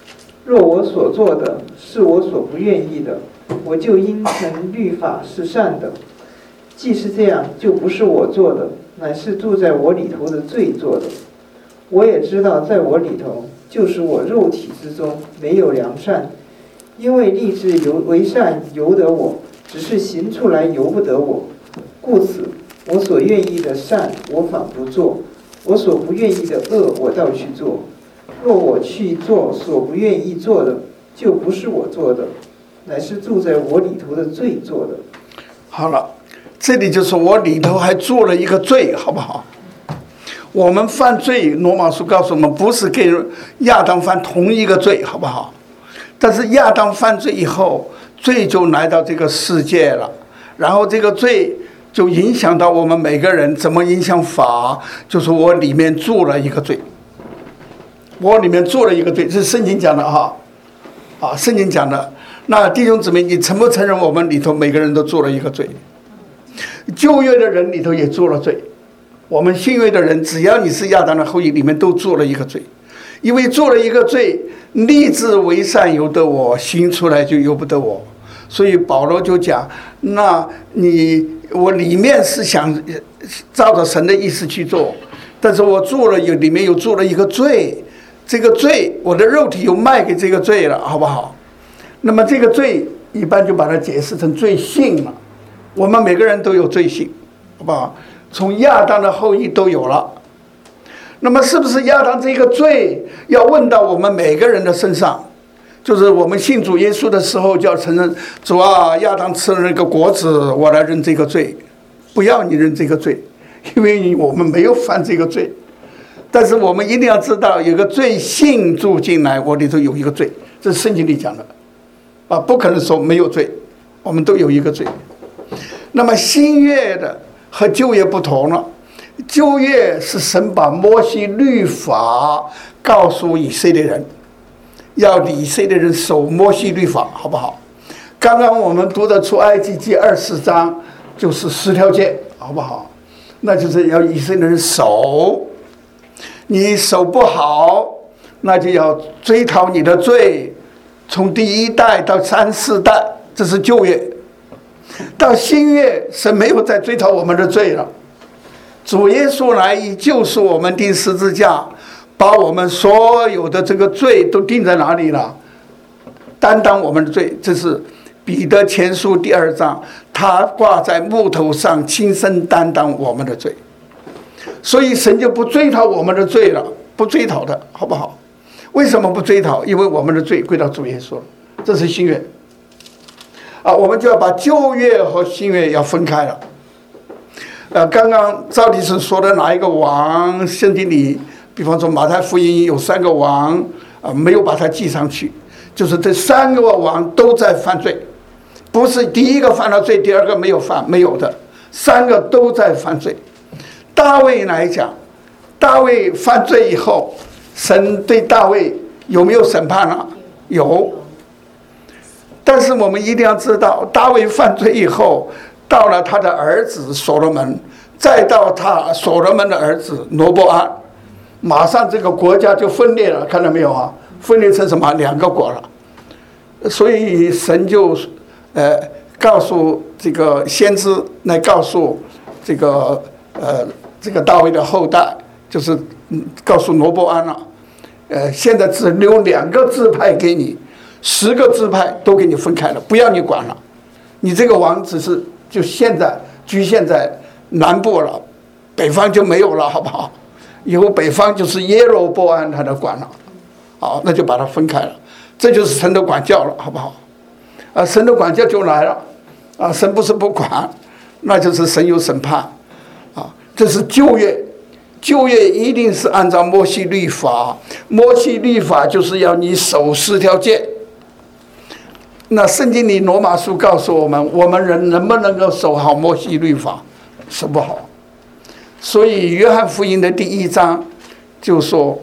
S2: 若我所做的是我所不愿意的，我就应承律法是善的。既是这样，就不是我做的，乃是住在我里头的罪做的。我也知道，在我里头，就是我肉体之中没有良善，因为立志为善由得我，只是行出来由不得我。故此，我所愿意的善我反不做，我所不愿意的恶我倒去做。若我去做所不愿意做的，就不是我做的，乃是住在我里头的罪做的。
S1: 好了，这里就是我里头还做了一个罪，好不好？我们犯罪，罗马书告诉我们，不是跟亚当犯同一个罪，好不好？但是亚当犯罪以后，罪就来到这个世界了，然后这个罪就影响到我们每个人。怎么影响法？就是我里面做了一个罪，我里面做了一个罪，这是圣经讲的哈，圣经讲的。那弟兄姊妹，你承不承认我们里头每个人都做了一个罪？旧约的人里头也做了罪，我们新约的人，只要你是亚当的后裔，里面都做了一个罪。因为做了一个罪，立志为善由得我，行出来就由不得我。所以保罗就讲，那我里面是想照着神的意思去做，但是我做了里面又做了一个罪，这个罪我的肉体又卖给这个罪了，好不好？那么这个罪一般就把它解释成罪性了。我们每个人都有罪性，好不好？从亚当的后裔都有了。那么是不是亚当这个罪要问到我们每个人的身上？就是我们信主耶稣的时候就要承认，主啊，亚当吃了那个果子，我来认这个罪。不要你认这个罪，因为我们没有犯这个罪。但是我们一定要知道，有个罪性住进来，我里头有一个罪，这是圣经里讲的不可能说没有罪，我们都有一个罪。那么新约的和旧约不同了，旧约是神把摩西律法告诉以色列人，要以色列人守摩西律法，好不好？刚刚我们读的出埃及记24章就是10条诫，好不好？那就是要以色列人守，你守不好，那就要追讨你的罪，从第1代到3、4代，这是旧约。到新约，神没有再追讨我们的罪了。主耶稣来以救赎我们，钉十字架，把我们所有的这个罪都钉在哪里了？担当我们的罪，这是彼得前书第2章，他挂在木头上，亲身担当我们的罪。所以神就不追讨我们的罪了，不追讨的，好不好？为什么不追讨？因为我们的罪归到主耶稣了，这是新约。我们就要把旧约和新约要分开了。刚刚赵律师说的哪一个王？圣经里，比方说马太福音有3个王，没有把它记上去，就是这3个王都在犯罪，不是第一个犯了罪，第二个没有犯，没有的，3个都在犯罪。大卫来讲，大卫犯罪以后，神对大卫有没有审判呢？有。但是我们一定要知道，大卫犯罪以后，到了他的儿子所罗门，再到他所罗门的儿子罗波安，马上这个国家就分裂了，看到没有啊？分裂成什么？2个国了。所以神就告诉这个先知来告诉这个大卫的后代，就是告诉罗波安了，现在只留2个支派给你，10个支派都给你分开了，不要你管了，你这个王只是就现在局限在南部了，北方就没有了，好不好？以后北方就是耶罗波安他的管了，好，那就把它分开了，这就是神的管教了，好不好？神的管教就来了，神不是不管，那就是神有审判，这是旧约。旧约一定是按照摩西律法，摩西律法就是要你守10条诫。那圣经里罗马书告诉我们，我们人能不能够守好摩西律法？守不好。所以约翰福音的第1章就说，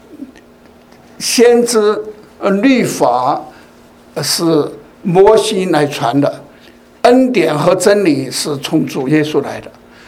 S1: 先知律法是摩西来传的，恩典和真理是从主耶稣来的。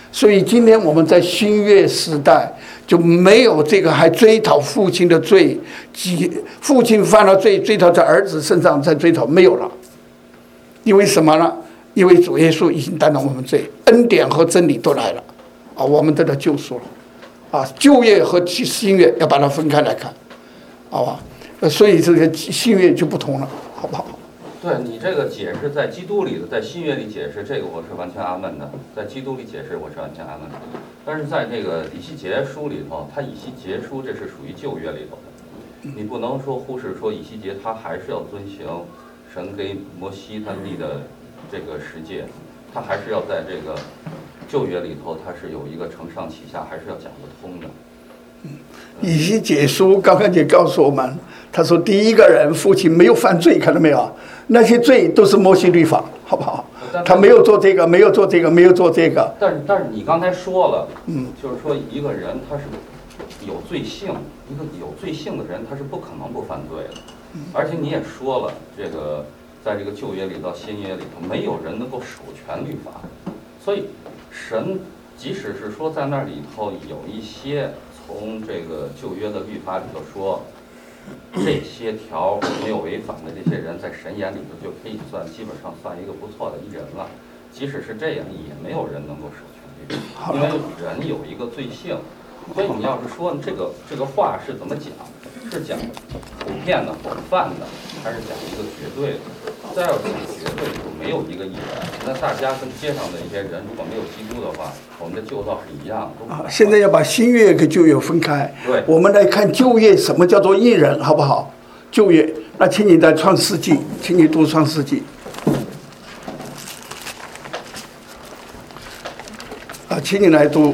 S1: 所以今天我们在新约时代就没有这个还追讨父亲的罪，父亲犯了罪追讨在儿子身上再追讨没有了，因为什么呢？因为主耶稣已经担当我们罪，恩典和真理都来了，啊，我们得到救赎了，啊，旧约和新约要把它分开来看，好吧？所以这个新约就不同了，好不好？
S3: 对你这个解释，在基督里的，在新约里解释这个我是完全阿门的，在基督里解释我是完全阿门的。但是在这个以西结书里头，它以西结书这是属于旧约里头的，你不能说忽视说以西结他还是要遵行神给摩西他立的这个十诫，他还是要在这个旧约里头，他是有一个承上启下，还是要讲得通的。
S1: 以西结书刚刚也告诉我们，他说第一个人父亲没有犯罪，看到没有？那些罪都是摩西律法，好不好？他没有做这个，没有做这个，没有做这个。
S3: 但是你刚才说了，就是说一个人他是有罪性，一个有罪性的人他是不可能不犯罪的。而且你也说了，这个在这个旧约里到新约里头，没有人能够守全律法，所以神即使是说在那里头有一些从这个旧约的律法里头说，这些条没有违反的这些人，在神眼里头就可以基本上算一个不错的一人了。即使是这样，也没有人能够守全律法，因为人有一个罪性。所以你要是说这个话是怎么讲，是讲普遍的、广泛的，还是讲一个绝对的？再要讲绝对，就没有一个义人。那大家跟街上的一些人，如果没有基督的话，我们的旧道是一样的。
S1: 现在要把新约跟旧约分开。
S3: 对，
S1: 我们来看旧约什么叫做义人，好不好？旧约，那请你在创世纪，请你读创世纪。请你来读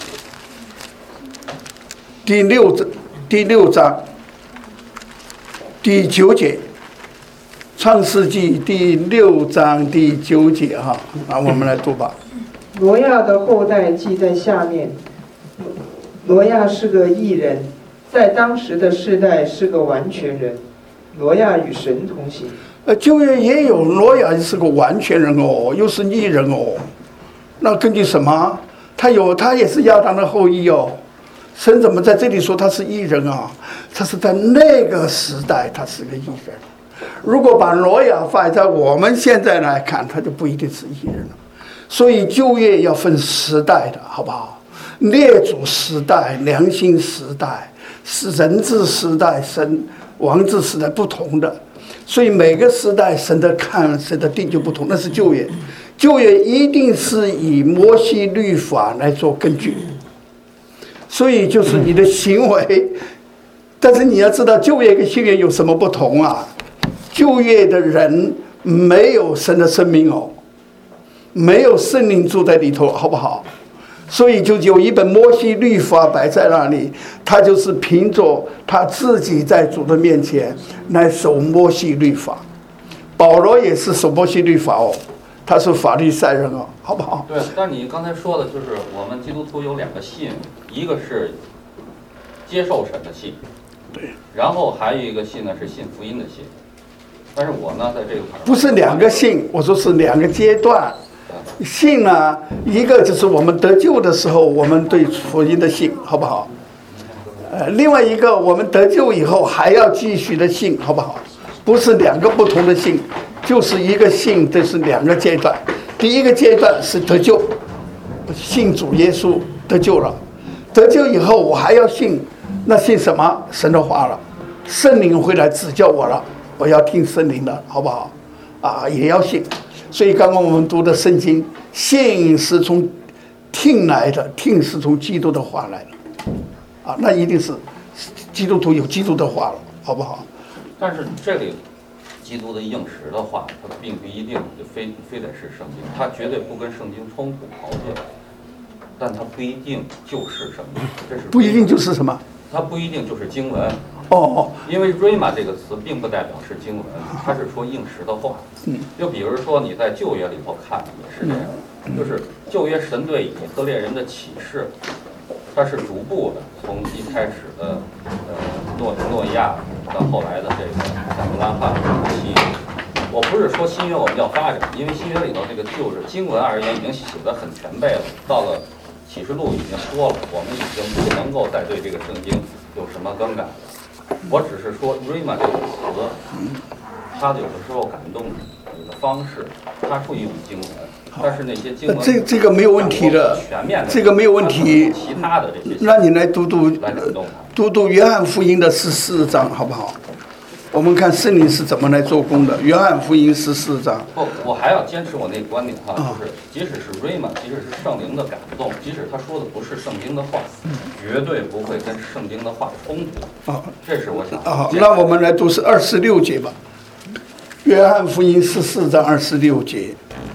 S1: 第六章第9节，创世纪第6章第9节哈，那我们来读吧。
S2: 挪亚的后代记在下面。挪亚是个义人，在当时的世代是个完全人。挪亚与神同行。
S1: 旧约也有挪亚是个完全人哦，又是义人哦。那根据什么？他也是亚当的后裔哦。神怎么在这里说他是义人啊？他是在那个时代他是个义人。如果把挪亚放在我们现在来看，他就不一定是义人了。所以旧约要分时代的，好不好？列祖时代、良心时代、是人治时代、神王治时代不同的。所以每个时代神的看、神的定就不同，那是旧约。旧约一定是以摩西律法来做根据，所以就是你的行为。但是你要知道旧约跟新约有什么不同啊？旧约的人没有神的生命哦，没有圣灵住在里头，好不好？所以就有一本摩西律法摆在那里，他就是凭着他自己在主的面前来守摩西律法。保罗也是守摩西律法哦，他是法利赛人哦，好不好？
S3: 对，但你刚才说的就是我们基督徒有2个信，一个是接受神的信，
S1: 对，
S3: 然后还有一个信呢是信福音的信。但是我呢，在这个
S1: 不是2个信，我说是2个阶段。信呢，一个就是我们得救的时候，我们对福音的信，好不好？另外一个我们得救以后还要继续的信，好不好？不是2个不同的信，就是一个信，这是2个阶段。第一个阶段是得救，信主耶稣得救了，得救以后我还要信，那信什么？神的话了，圣灵会来指教我了，我要听圣灵的，好不好？也要信。所以刚刚我们读的圣经，信是从听来的，听是从基督的话来的，那一定是基督徒有基督的话了，好不好？
S3: 但是这里基督的应时的话，它并不一定就非得是圣经，它绝对不跟圣经冲突矛盾，但它不一定就是圣经，这是
S1: 不一定就是什么？
S3: 它不一定就是经文。因为 rhema 这个词并不代表是经文，它是说应时的话。就比如说你在旧约里头看也是这样，就是旧约神对以色列人的启示，它是逐步的，从一开始的诺亚到后来的这个亚伯拉罕摩西。我不是说新约我们要发展，因为新约里头这个就是经文而言已经写得很全备了，到了启示录已经说了，我们已经不能够再对这个圣经有什么更改了。我只是说 “rhema” 这个词，它有的时候感动你的方式，它会用经文，但是那些经文
S1: 这个没有问题的，
S3: 全面的
S1: 这个没有问题。
S3: 其他的这些，
S1: 让你来读约翰福音的14章，好不好？我们看圣灵是怎么来做工的。约翰福音14章。
S3: 不，我还要坚持我那个观点哈，就是即使是 rhema， 即使是圣灵的感动，即使他说的不是圣经的话，绝对不会跟圣经的话冲突。这是我想。
S1: 那我们来读是26节吧。约翰福音14章26节。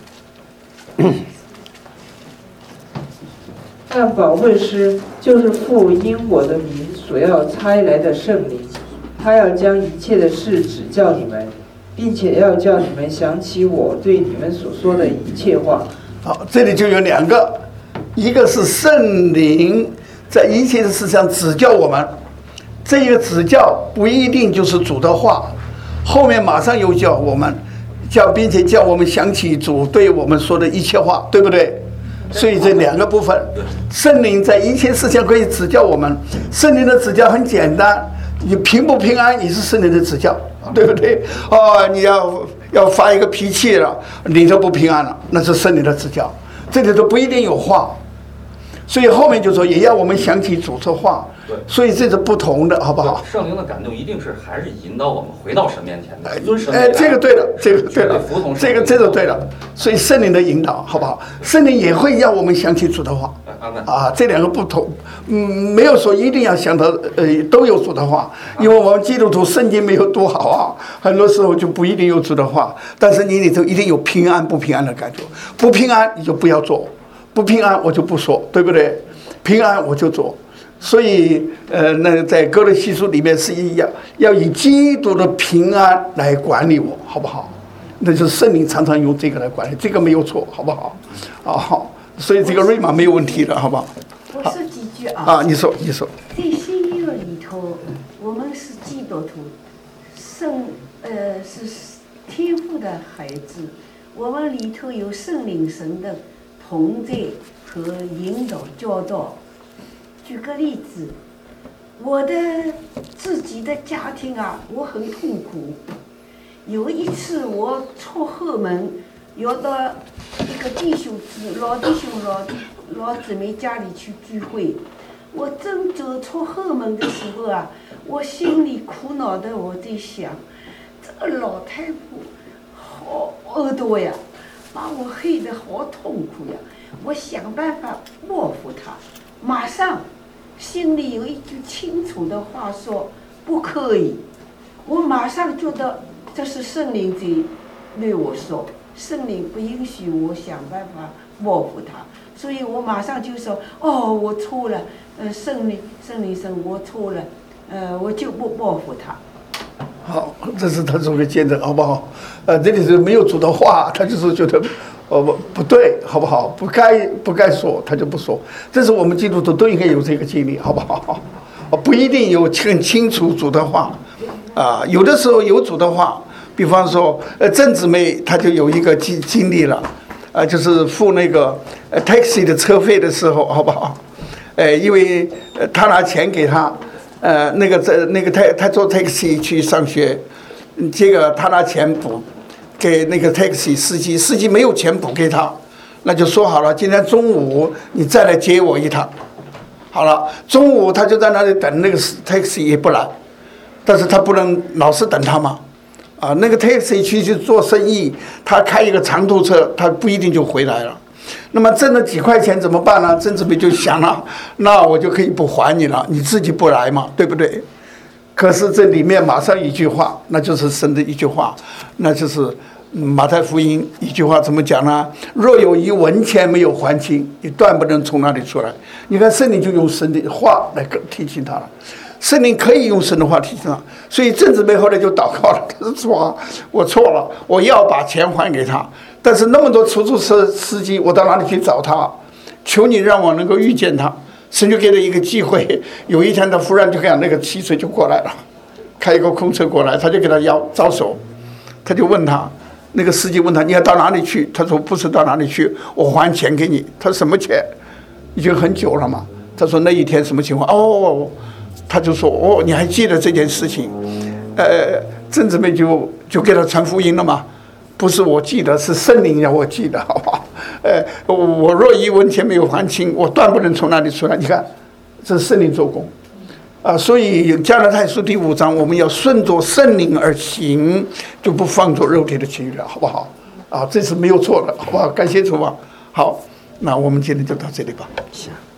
S2: 那保惠师就是父因我的名所要差来的圣灵，他要将一切的事指教你们，并且要叫你们想起我对你们所说的一切话。
S1: 好，这里就有2个，一个是圣灵在一切的事上指教我们，这个指教不一定就是主的话，后面马上又叫我们并且叫我们想起主对我们说的一切话，对不对？所以这2个部分，圣灵在一切事情可以指教我们。圣灵的指教很简单，你平不平安，你是圣灵的指教，对不对？你要发一个脾气了，你就不平安了，那是圣灵的指教。这里都不一定有话，所以后面就说也要我们想起主的话。
S3: 对，
S1: 所以这是不同的，好不好？
S3: 圣灵的感动一定是还是引导我们回到神面前的，尊神。
S1: 这个对的，这个对的，这个对的。所以圣灵的引导，好不好？圣灵也会让我们想起主的话。这2个不同，没有说一定要想到都有主的话，因为我们基督徒圣经没有读好啊，很多时候就不一定有主的话。但是你里头一定有平安不平安的感觉，不平安你就不要做，不平安我就不说，对不对？平安我就做。所以，那在哥罗西书里面是要以基督的平安来管理我，好不好？那就是圣灵常常用这个来管理，这个没有错，好不好？好，所以这个瑞玛没有问题的，好不好？
S5: 我说几句啊。
S1: 你说。
S5: 在新约里头，我们是基督徒，是天父的孩子，我们里头有圣灵神的同在和引导教导。举个例子，我的自己的家庭啊，我很痛苦。有一次我出后门，要到一个老弟兄老姊妹家里去聚会。我正走出后门的时候啊，我心里苦恼的，我在想，这个老太婆好恶毒呀，把我害得好痛苦呀。我想办法报复她。马上心里有一句清楚的话说不可以，我马上觉得这是圣灵在对我说，圣灵不允许我想办法报复他，所以我马上就说我错了，圣灵神我错了，我就不报复他。
S1: 好，这是他做个见证，好不好？这里是没有主的话，他就是觉得不对，好不好？不该说，他就不说。这是我们基督徒都应该有这个经历，好不好？不一定有很清楚主的话，有的时候有主的话，比方说郑姊妹她就有一个经历了，就是付那个taxi 的车费的时候，好不好？因为他拿钱给他，那个他坐 taxi 去上学，这个他拿钱补给那个 taxi 司机没有钱补给他，那就说好了，今天中午你再来接我一趟。好了，中午他就在那里等，那个 taxi 也不来，但是他不能老是等他嘛，那个 taxi 去做生意，他开一个长途车，他不一定就回来了。那么挣了几块钱怎么办呢？郑姊妹就想了，那我就可以不还你了，你自己不来嘛，对不对？可是这里面马上一句话，那就是神的一句话，那就是马太福音一句话怎么讲呢？若有一文钱没有还清，你断不能从那里出来。你看圣灵就用神的话来提醒他了，圣灵可以用神的话提醒他，所以郑姊妹后来就祷告了，他说我错了，我要把钱还给他，但是那么多出租车司机，我到哪里去找他？求你让我能够遇见他。神就给了一个机会，有一天他忽然就看那个汽车就过来了，开一个空车过来，他就给他招手，他就问他，那个司机问他你要到哪里去？他说不是到哪里去，我还钱给你。他说什么钱？ 已经很久了嘛。他说那一天什么情况？哦，他就说哦，你还记得这件事情？郑姊妹就给他传福音了嘛。不是我记得，是圣灵让我记得，好不好？我若一文钱没有还清，我断不能从那里出来。你看，这是圣灵做工。所以加拉太书第5章，我们要顺着圣灵而行，就不放纵肉体的情欲了，好不好？这是没有错的，好不好？感谢主啊！好，那我们今天就到这里吧。
S5: 是。